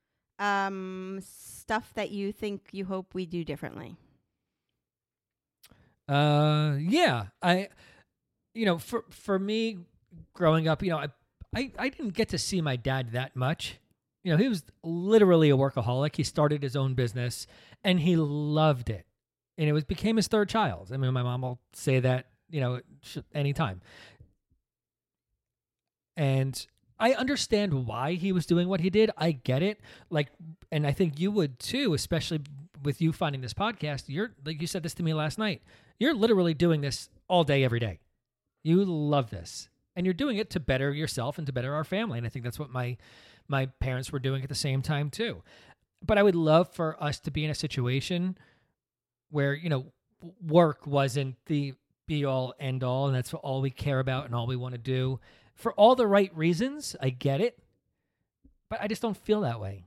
Stuff that you hope we do differently. Yeah. For me growing up, I didn't get to see my dad that much. He was literally a workaholic. He started his own business and he loved it. And it became his third child. I mean, my mom will say that, anytime. And I understand why he was doing what he did. I get it. And I think you would too, especially with you finding this podcast. Like you said this to me last night. You're literally doing this all day, every day. You love this. And you're doing it to better yourself and to better our family. And I think that's what my parents were doing at the same time too. But I would love for us to be in a situation where, work wasn't the be all end all, and that's all we care about and all we want to do. For all the right reasons, I get it, but I just don't feel that way,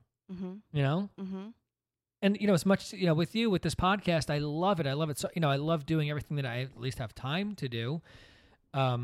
And, as much, with you, with this podcast, I love it. I love it. So, I love doing everything that I at least have time to do. But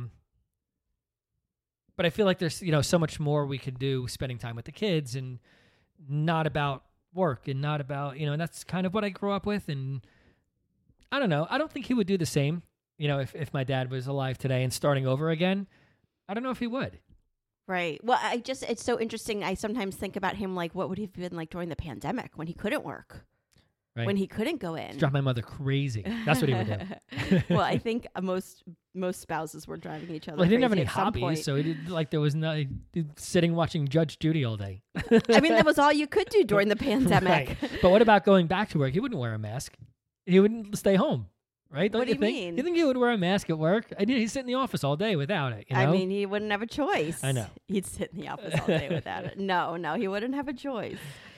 I feel like there's, so much more we could do spending time with the kids and not about work and not about, and that's kind of what I grew up with. And I don't know. I don't think he would do the same, if my dad was alive today and starting over again. I don't know if he would. Right. Well, it's so interesting. I sometimes think about him, like, what would he have been like during the pandemic when he couldn't work, when he couldn't go in? Drive my mother crazy. That's what he would do. Well, I think most spouses were driving each other. Well, he didn't have any hobbies, hobbies, so he did, there was no sitting watching Judge Judy all day. I mean, that was all you could do during the pandemic. Right. But what about going back to work? He wouldn't wear a mask. He wouldn't stay home. Right? Don't what do you think? mean? You think he would wear a mask at work? He'd sit in the office all day without it. I mean, he wouldn't have a choice. I know. He'd sit in the office all day without it. No, he wouldn't have a choice.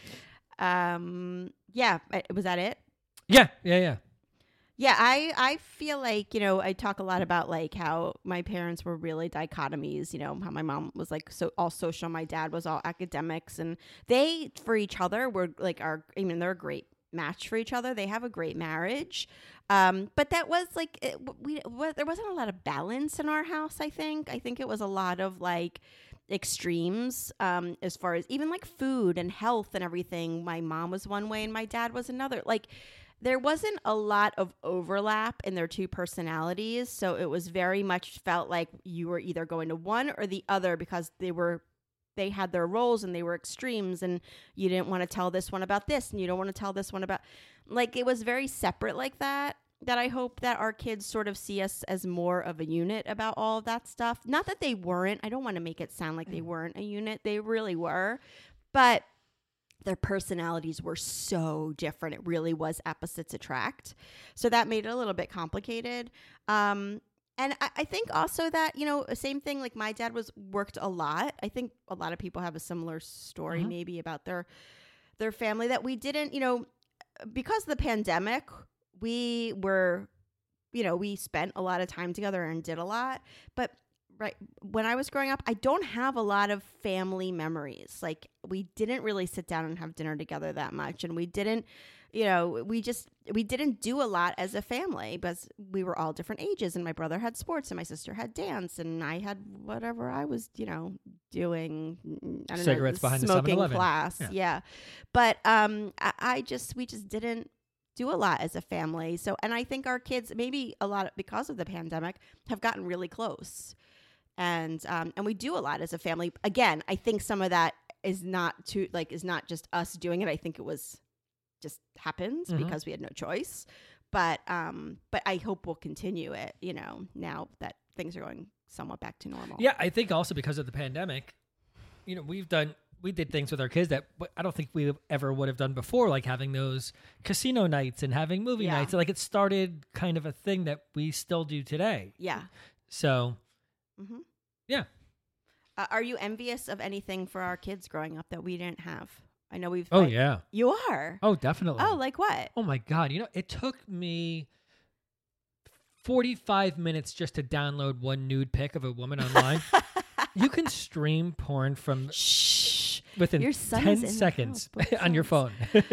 Yeah. Was that it? Yeah. Yeah, I feel like, I talk a lot about like how my parents were really dichotomies, how my mom was like all social, my dad was all academics, and they, for each other, were like they're a great match for each other. They have a great marriage. But that was like, there wasn't a lot of balance in our house, I think. I think it was a lot of like extremes, as far as even like food and health and everything. My mom was one way and my dad was another. Like, there wasn't a lot of overlap in their two personalities. So it was very much felt like you were either going to one or the other, because they had their roles and they were extremes, and you didn't want to tell this one about this and you don't want to tell this one about, like, it was very separate like that I hope that our kids sort of see us as more of a unit about all of that stuff. Not that they weren't. I don't want to make it sound like they weren't a unit. They really were. But their personalities were so different. It really was opposites attract. So that made it a little bit complicated. And I think also that, same thing, like my dad worked a lot. I think a lot of people have a similar story maybe about their family, that we didn't, because of the pandemic, we were, we spent a lot of time together and did a lot. But right when I was growing up, I don't have a lot of family memories. Like, we didn't really sit down and have dinner together that much. And we didn't, we didn't do a lot as a family, because we were all different ages, and my brother had sports and my sister had dance and I had whatever I was, doing. I don't Cigarettes know, behind the smoking 7-Eleven. class. Yeah. But we just didn't do a lot as a family. So, and I think our kids, maybe a lot because of the pandemic, have gotten really close. And we do a lot as a family. Again, I think some of that is not just us doing it. I think it was just happens because we had no choice. But I hope we'll continue it, now that things are going somewhat back to normal. Yeah, I think also because of the pandemic, we did things with our kids that I don't think we ever would have done before, like having those casino nights and having movie nights. Like it started kind of a thing that we still do today. Yeah. So, yeah. Are you envious of anything for our kids growing up that we didn't have? I know we've. Oh, yeah. You are? Oh, definitely. Oh, like what? Oh, my God. It took me 45 minutes just to download one nude pic of a woman online. You can stream porn from within Your son 10 is in seconds the house. on your phone.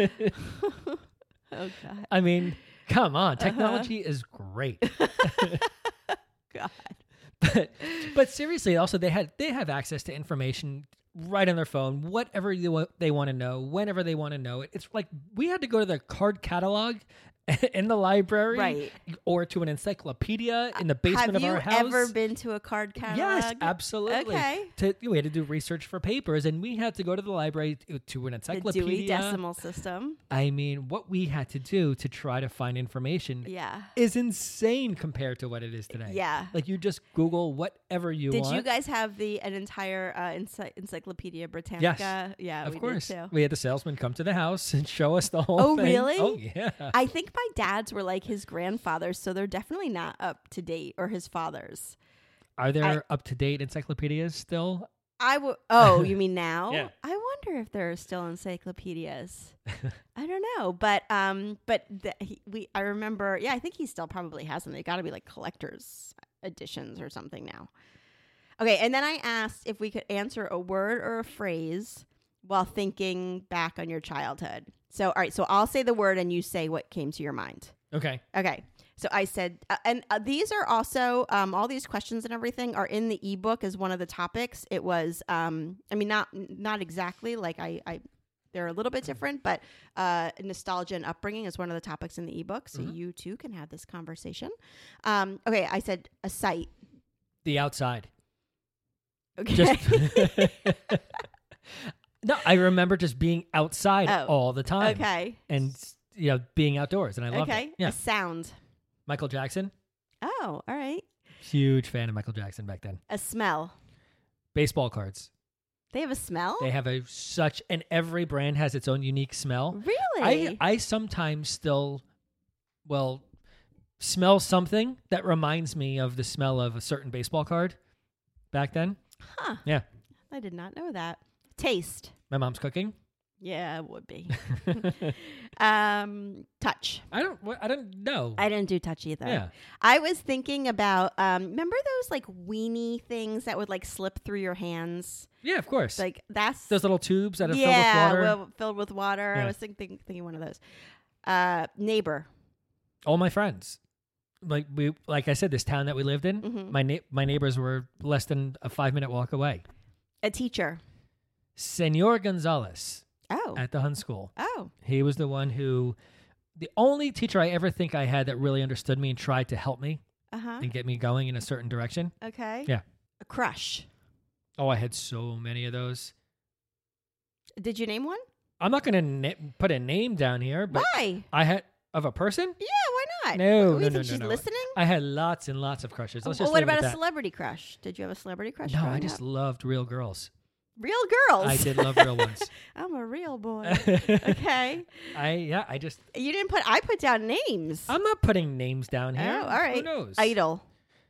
Oh, God. I mean, come on. Technology is great. God. But seriously, also they have access to information right on their phone, whatever they want to know, whenever they want to know it. It's like we had to go to the card catalog in the library, right, or to an encyclopedia in the basement of our house. Have you ever been to a card catalog? Yes, absolutely. Okay. We had to do research for papers, and we had to go to the library to an encyclopedia. The Dewey Decimal System. I mean, what we had to do to try to find information is insane compared to what it is today. Yeah. Like you just Google whatever you want. Did you guys have an entire Encyclopedia Britannica? Yes. Yeah, of we course. did too. We had the salesman come to the house and show us the whole thing. Oh, really? Oh, yeah. I think my dad's were like his grandfathers, so they're definitely not up to date, or his father's. Are there up-to-date encyclopedias still? Oh, you mean now? Yeah. I wonder if there are still encyclopedias. I don't know, but I remember. Yeah, I think he still probably has them. They got to be like collector's editions or something now. Okay, and then I asked if we could answer a word or a phrase while thinking back on your childhood. So, all right, so I'll say the word and you say what came to your mind. Okay. Okay. So I said, and these are also, all these questions and everything are in the ebook as one of the topics. It was, not exactly like they're a little bit different, but nostalgia and upbringing is one of the topics in the ebook. So you too can have this conversation. Okay. I said a sight. The outside. Okay. No, I remember just being outside all the time. Okay. And, being outdoors. And I loved it. Yeah. A sound. Michael Jackson. Oh, all right. Huge fan of Michael Jackson back then. A smell. Baseball cards. They have a smell? They have and every brand has its own unique smell. Really? I sometimes still, smell something that reminds me of the smell of a certain baseball card back then. Huh. Yeah. I did not know that. Taste. My mom's cooking. Yeah, it would be. Touch. I don't know. I didn't do touch either. Yeah. I was thinking about, remember those like weenie things that would like slip through your hands? Yeah, of course. Like that's those little tubes that are filled with water. Filled with water. Yeah. I was thinking one of those. Neighbor. All my friends. Like I said, this town that we lived in, my neighbors were less than a 5-minute walk away. A teacher. Senor Gonzalez. Oh. At the Hun School. Oh. He was the only teacher I ever think I had that really understood me and tried to help me and get me going in a certain direction. Okay. Yeah. A crush. Oh, I had so many of those. Did you name one? I'm not going to put a name down here. But why? I had of a person? Yeah, why not? No, you no, think no, she's no. listening? I had lots and lots of crushes. Let's just what leave it about at a that. celebrity crush? Did you have a celebrity crush? No, I growing just up? loved real girls. Real girls. I did love real ones. I'm a real boy. Okay. I put down names. I'm not putting names down here. Oh, all right. Who knows? Idol.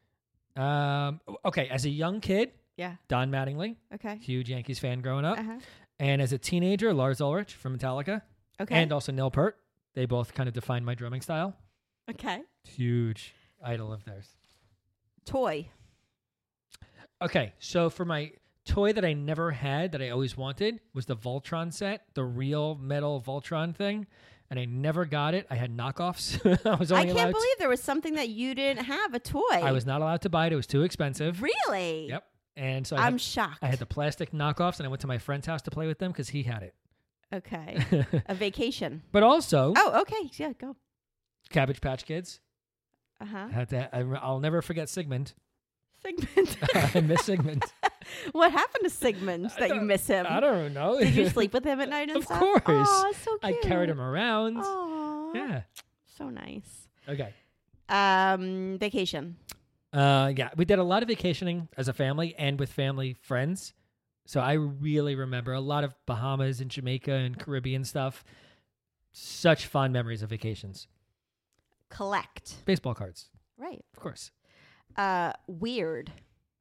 Okay, as a young kid, Yeah. Don Mattingly, Okay. huge Yankees fan growing up. Uh-huh. And as a teenager, Lars Ulrich from Metallica. Okay. And also Neil Peart. They both kind of defined my drumming style. Okay. Huge idol of theirs. Toy. Okay, so for my toy that I never had that I always wanted was the Voltron set, the real metal Voltron thing. And I never got it. I had knockoffs. I can't believe there was something that you didn't have, a toy. I was not allowed to buy it. It was too expensive. Really? Yep. And so I'm shocked. I had the plastic knockoffs, and I went to my friend's house to play with them because he had it. Okay. A vacation. But also, Oh, okay. Yeah, go. Cabbage Patch Kids. Uh-huh. I'll never forget Sigmund. Segment. I miss Sigmund. What happened to Sigmund that you miss him? I don't know. Did you sleep with him at night and Of stuff? course. Oh, so I cute. carried him around. Oh, Yeah. so nice. Okay. Vacation. Yeah, we did a lot of vacationing as a family and with family friends. So I really remember a lot of Bahamas and Jamaica and Caribbean stuff. Such fond memories of vacations. Collect. Baseball cards, Right. of course. Weird.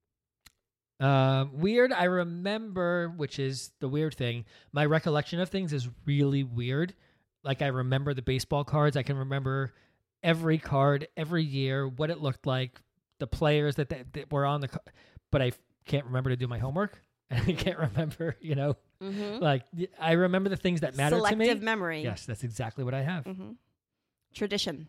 Weird, I remember, which is the weird thing. My recollection of things is really weird. Like I remember the baseball cards. I can remember every card, every year, what it looked like, the players that were on the but I can't remember to do my homework. I can't remember, like I remember the things that matter to me. Selective memory. Yes, that's exactly what I have. Tradition.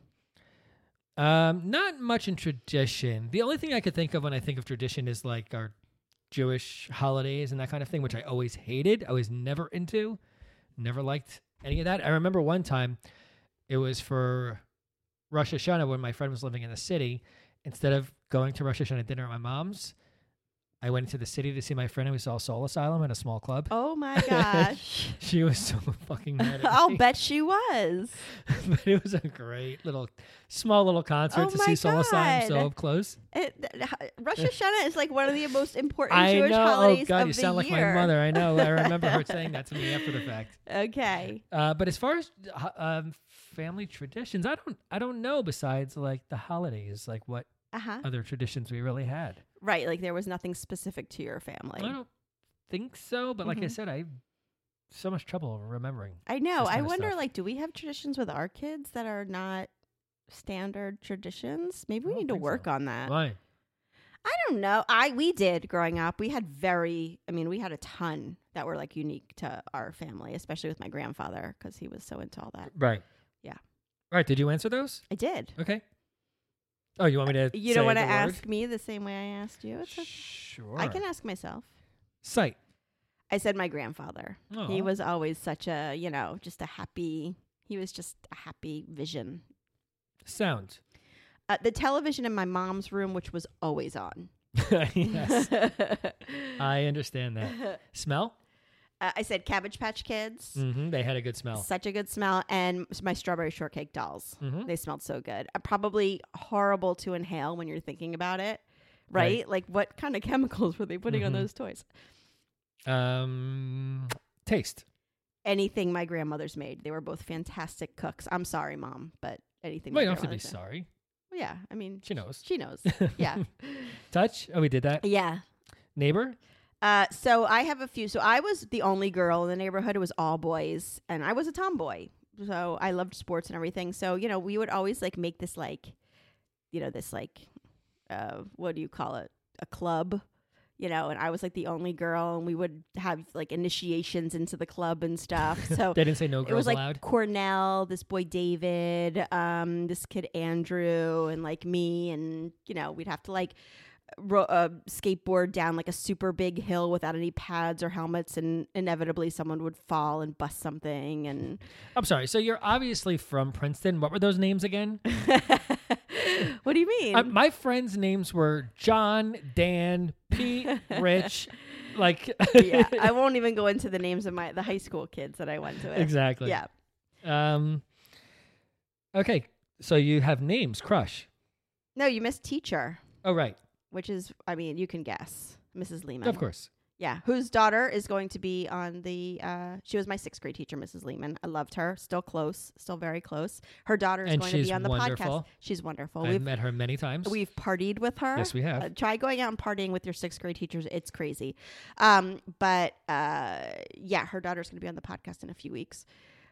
Not much in tradition. The only thing I could think of when I think of tradition is like our Jewish holidays and that kind of thing, which I always hated. I was never into, never liked any of that. I remember one time it was for Rosh Hashanah when my friend was living in the city. Instead of going to Rosh Hashanah dinner at my mom's, I went into the city to see my friend and we saw Soul Asylum at a small club. Oh my gosh. She was so fucking mad at me. I'll bet she was. But it was a great small little concert to see Soul Asylum so up close. Rosh Hashanah is like one of the most important I Jewish know. holidays Oh God, of you the sound like year. my mother. I know. I remember her saying that to me after the fact. Okay. But as far as family traditions, I don't know besides like the holidays, like what other traditions we really had. Right. Like there was nothing specific to your family. I don't think so, but like I said, I have so much trouble remembering. I know. this kind I of wonder, stuff. like, do we have traditions with our kids that are not standard traditions? Maybe we I don't need to think work so. on that. Why? I don't know. We did growing up. We had we had a ton that were like unique to our family, especially with my grandfather because he was so into all that. Right. Yeah. Right. Did you answer those? I did. Okay. Oh, you want me to? You say don't want to the word? ask me the same way I asked you? It's okay. Sure. I can ask myself. Sight. I said my grandfather. Oh. He was always such a, he was just a happy vision. Sound. The television in my mom's room, which was always on. Yes. I understand that. Smell? I said Cabbage Patch Kids. Mm-hmm. They had a good smell. Such a good smell. And my Strawberry Shortcake dolls. Mm-hmm. They smelled so good. Probably horrible to inhale when you're thinking about it. Right? Like what kind of chemicals were they putting on those toys? Taste. Anything my grandmothers made. They were both fantastic cooks. I'm sorry, Mom, but anything. Well, my you don't have to be grandmothers made. sorry. Well, yeah, I mean, She knows. She knows. Yeah. Touch? Oh, we did that. Yeah. Neighbor? So I have a few. So I was the only girl in the neighborhood. It was all boys, and I was a tomboy. So I loved sports and everything. So, we would always like make this like, what do you call it? A club, and I was like the only girl, and we would have like initiations into the club and stuff. So They didn't say no it girls was like allowed? Cornell, this boy David, this kid Andrew, and like me, and we'd have to like skateboard down like a super big hill without any pads or helmets, and inevitably someone would fall and bust something. And I'm sorry. So you're obviously from Princeton. What were those names again? what do you mean? My friends' names were John, Dan, Pete, Rich. Like, Yeah, I won't even go into the names of the high school kids that I went to. Exactly. Yeah. Okay. So you have names. Crush. No, you missed teacher, Oh, right. which is, you can guess, Mrs. Lehman. Of course. Yeah, whose daughter is going to be on the, she was my 6th grade teacher, Mrs. Lehman. I loved her. Still close. Still very close. Her daughter is And going to she's be on the wonderful. podcast. She's wonderful. I've met her many times. We've partied with her. Yes, we have. Try going out and partying with your 6th grade teachers. It's crazy. But her daughter's going to be on the podcast in a few weeks.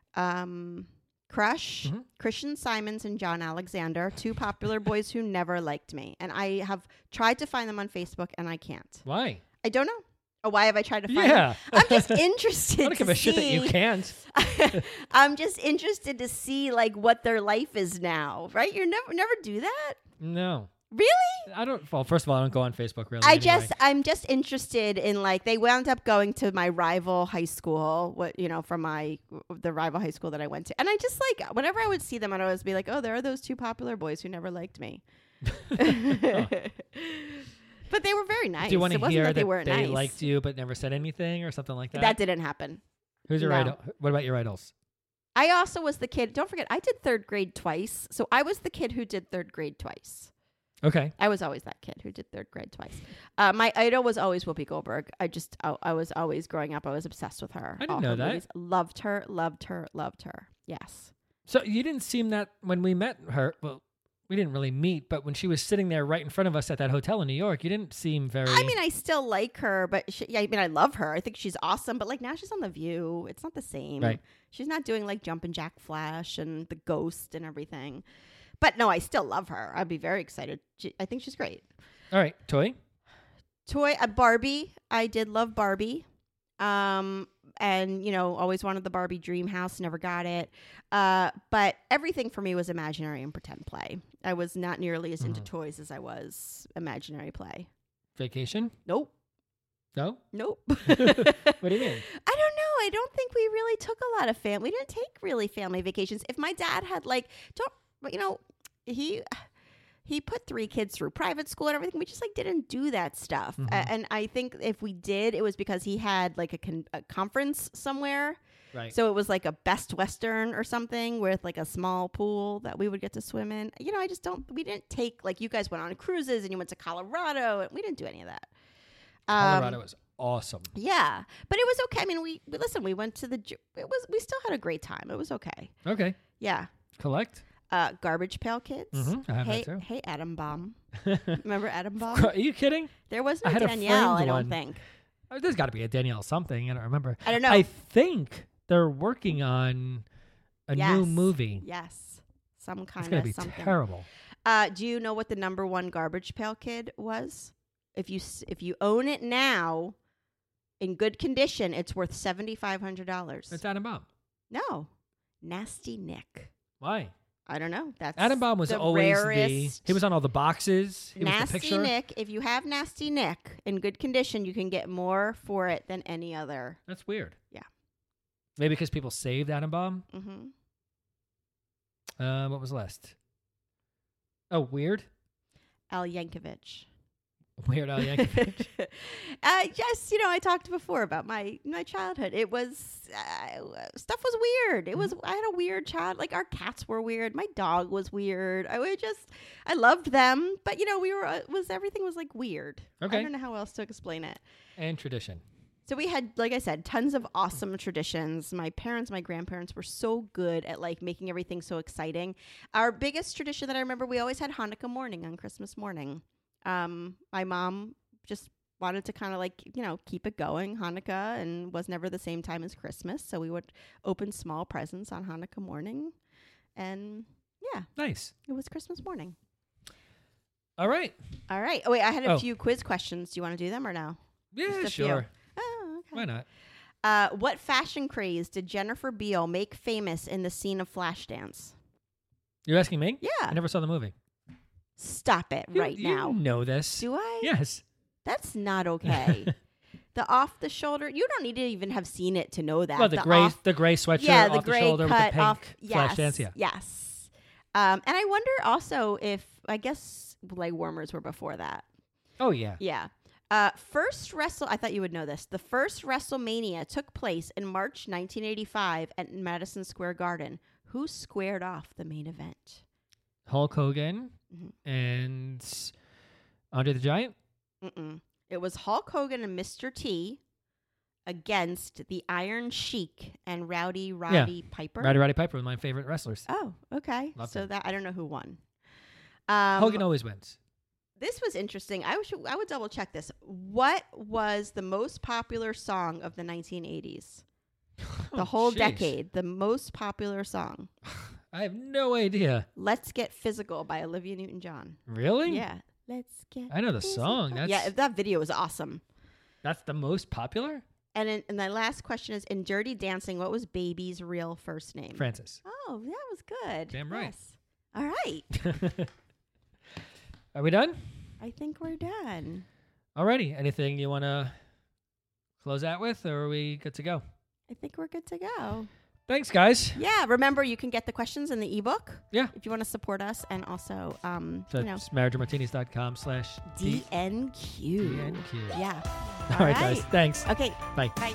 Crush, Christian Simons and John Alexander, 2 popular boys who never liked me. And I have tried to find them on Facebook, and I can't. Why? I don't know. Oh, why have I tried to find them? I'm just interested I don't give a shit that you can't. I'm just interested to see like what their life is now, right? You never do that? No. Really? I don't. Well, first of all, I don't go on Facebook really. Anyway. I'm just interested in like they wound up going to my rival high school, from the rival high school that I went to, and I just like whenever I would see them, I'd always be like, oh, there are those 2 popular boys who never liked me. But they were very nice. Do you want It to wasn't hear that that they weren't they nice. liked you but never said anything or something like that? That didn't happen. Who's your No. idol? What about your idols? I also was the kid. Don't forget, I did third grade twice. So I was the kid who did third grade twice. Okay. I was always that kid who did third grade twice. My idol was always Whoopi Goldberg. I was always growing up. I was obsessed with her. I didn't All know her that. movies. Loved her. Loved her. Loved her. Yes. So you didn't seem that when we met her. Well, we didn't really meet, but when she was sitting there right in front of us at that hotel in New York, you didn't seem very. I mean, I still like her, but I love her. I think she's awesome. But like now she's on The View. It's not the same. Right. She's not doing like Jumpin' Jack Flash and The Ghost and everything. But no, I still love her. I'd be very excited. I think she's great. All right, toy. Barbie. I did love Barbie. And always wanted the Barbie dream house, never got it. But everything for me was imaginary and pretend play. I was not nearly as into toys as I was imaginary play. Vacation. Nope. No. Nope. What do you mean? I don't know. I don't think we really took a lot of family. We didn't take really family vacations. If my dad had he put 3 kids through private school and everything. We just didn't do that stuff. And I think if we did, it was because he had a conference somewhere. Right. So it was like a Best Western or something with a small pool that we would get to swim in. We didn't take, you guys went on cruises and you went to Colorado, and we didn't do any of that. Colorado was awesome. Yeah, but it was okay. I mean, we went to we still had a great time. It was okay. Okay. Yeah. Collect. Garbage Pail Kids. I have that too. Hey, Atom Bomb. Remember Atom Bomb? Are you kidding? There was I no had a Danielle, I framed don't one. think. Oh, there's got to be a Danielle something. I don't remember. I don't know. I think they're working on a new movie. Yes. Some kind It's going of to be something. terrible. Do you know what the number 1 Garbage Pail Kid was? If you own it now, in good condition, it's worth $7,500. It's Adam Bomb. No. Nasty Nick. Why? I don't know. That's Adam Bomb was the always rarest. he was on all the boxes. He was the Nasty picture. Nick. If you have Nasty Nick in good condition, you can get more for it than any other. That's weird. Yeah. Maybe because people saved Adam Bomb. Mm-hmm. What was last? Oh, Weird. Al Yankovic. Weird Al Yankovic. Yes, I talked before about my childhood. It was stuff was weird. It was I had a weird child. Our cats were weird. My dog was weird. I loved them, but everything was weird. Okay. I don't know how else to explain it. And tradition. So we had, like I said, tons of awesome traditions. My parents, my grandparents were so good at making everything so exciting. Our biggest tradition that I remember, we always had Hanukkah morning on Christmas morning. My mom just wanted to kind of keep it going, Hanukkah, and was never the same time as Christmas. So we would open small presents on Hanukkah morning. And yeah. Nice. It was Christmas morning. All right. All right. Oh, wait, I had a few quiz questions. Do you want to do them or no? Yeah, Just a sure. few. Oh, okay. Why not? What fashion craze did Jennifer Beal make famous in the scene of Flashdance? You're asking me? Yeah. I never saw the movie. Stop it now. You know this. Do I? Yes. That's not okay. The off the shoulder. You don't need to even have seen it to know that. Well, the gray sweatshirt yeah, off the gray the shoulder with cut the pink off. flash dance. Yeah. Yes. And I wonder also if I guess leg warmers were before that. Oh yeah. Yeah. I thought you would know this. The first WrestleMania took place in March 1985 at Madison Square Garden. Who squared off the main event? Hulk Hogan and Andre the Giant. It was Hulk Hogan and Mr. T against the Iron Sheik and Rowdy Piper. Rowdy Piper, one of my favorite wrestlers. Oh, okay. Loved So him. that I don't know who won. Hogan always wins. This was interesting. I would double check this. What was the most popular song of the 1980s? The whole decade. The most popular song. I have no idea. Let's Get Physical by Olivia Newton-John. Really? Yeah. Let's get I know the physical. song. That video was awesome. That's the most popular? And the last question is, in Dirty Dancing, what was Baby's real first name? Francis. Oh, that was good. Damn right. Yes. All right. Are we done? I think we're done. Alrighty. Anything you want to close out with, or are we good to go? I think we're good to go. Thanks, guys. Yeah, remember you can get the questions in the ebook. Yeah. If you want to support us, and also, So it's marriageandmartinis.com/DNQ. DNQ. Yeah. All right, guys. Thanks. Okay. Bye. Bye.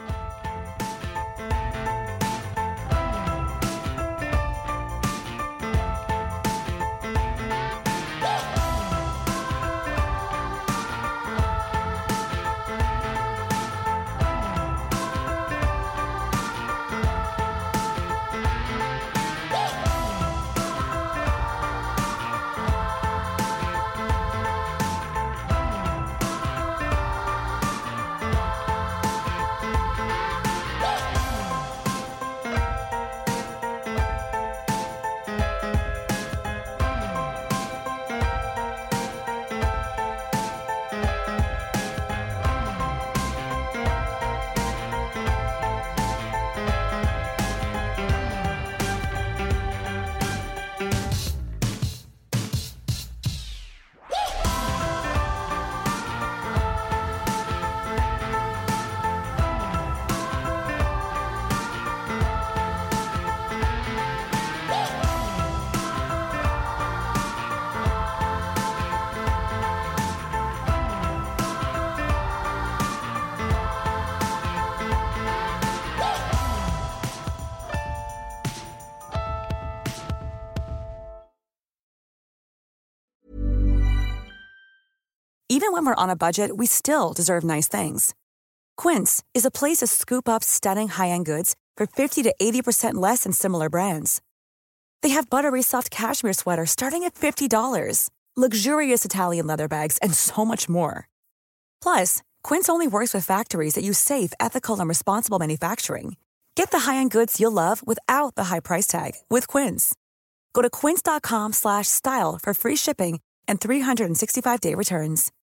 Even when we're on a budget, we still deserve nice things. Quince is a place to scoop up stunning high-end goods for 50 to 80% less than similar brands. They have buttery soft cashmere sweaters starting at $50, luxurious Italian leather bags, and so much more. Plus, Quince only works with factories that use safe, ethical, and responsible manufacturing. Get the high-end goods you'll love without the high price tag with Quince. Go to quince.com/style for free shipping and 365-day returns.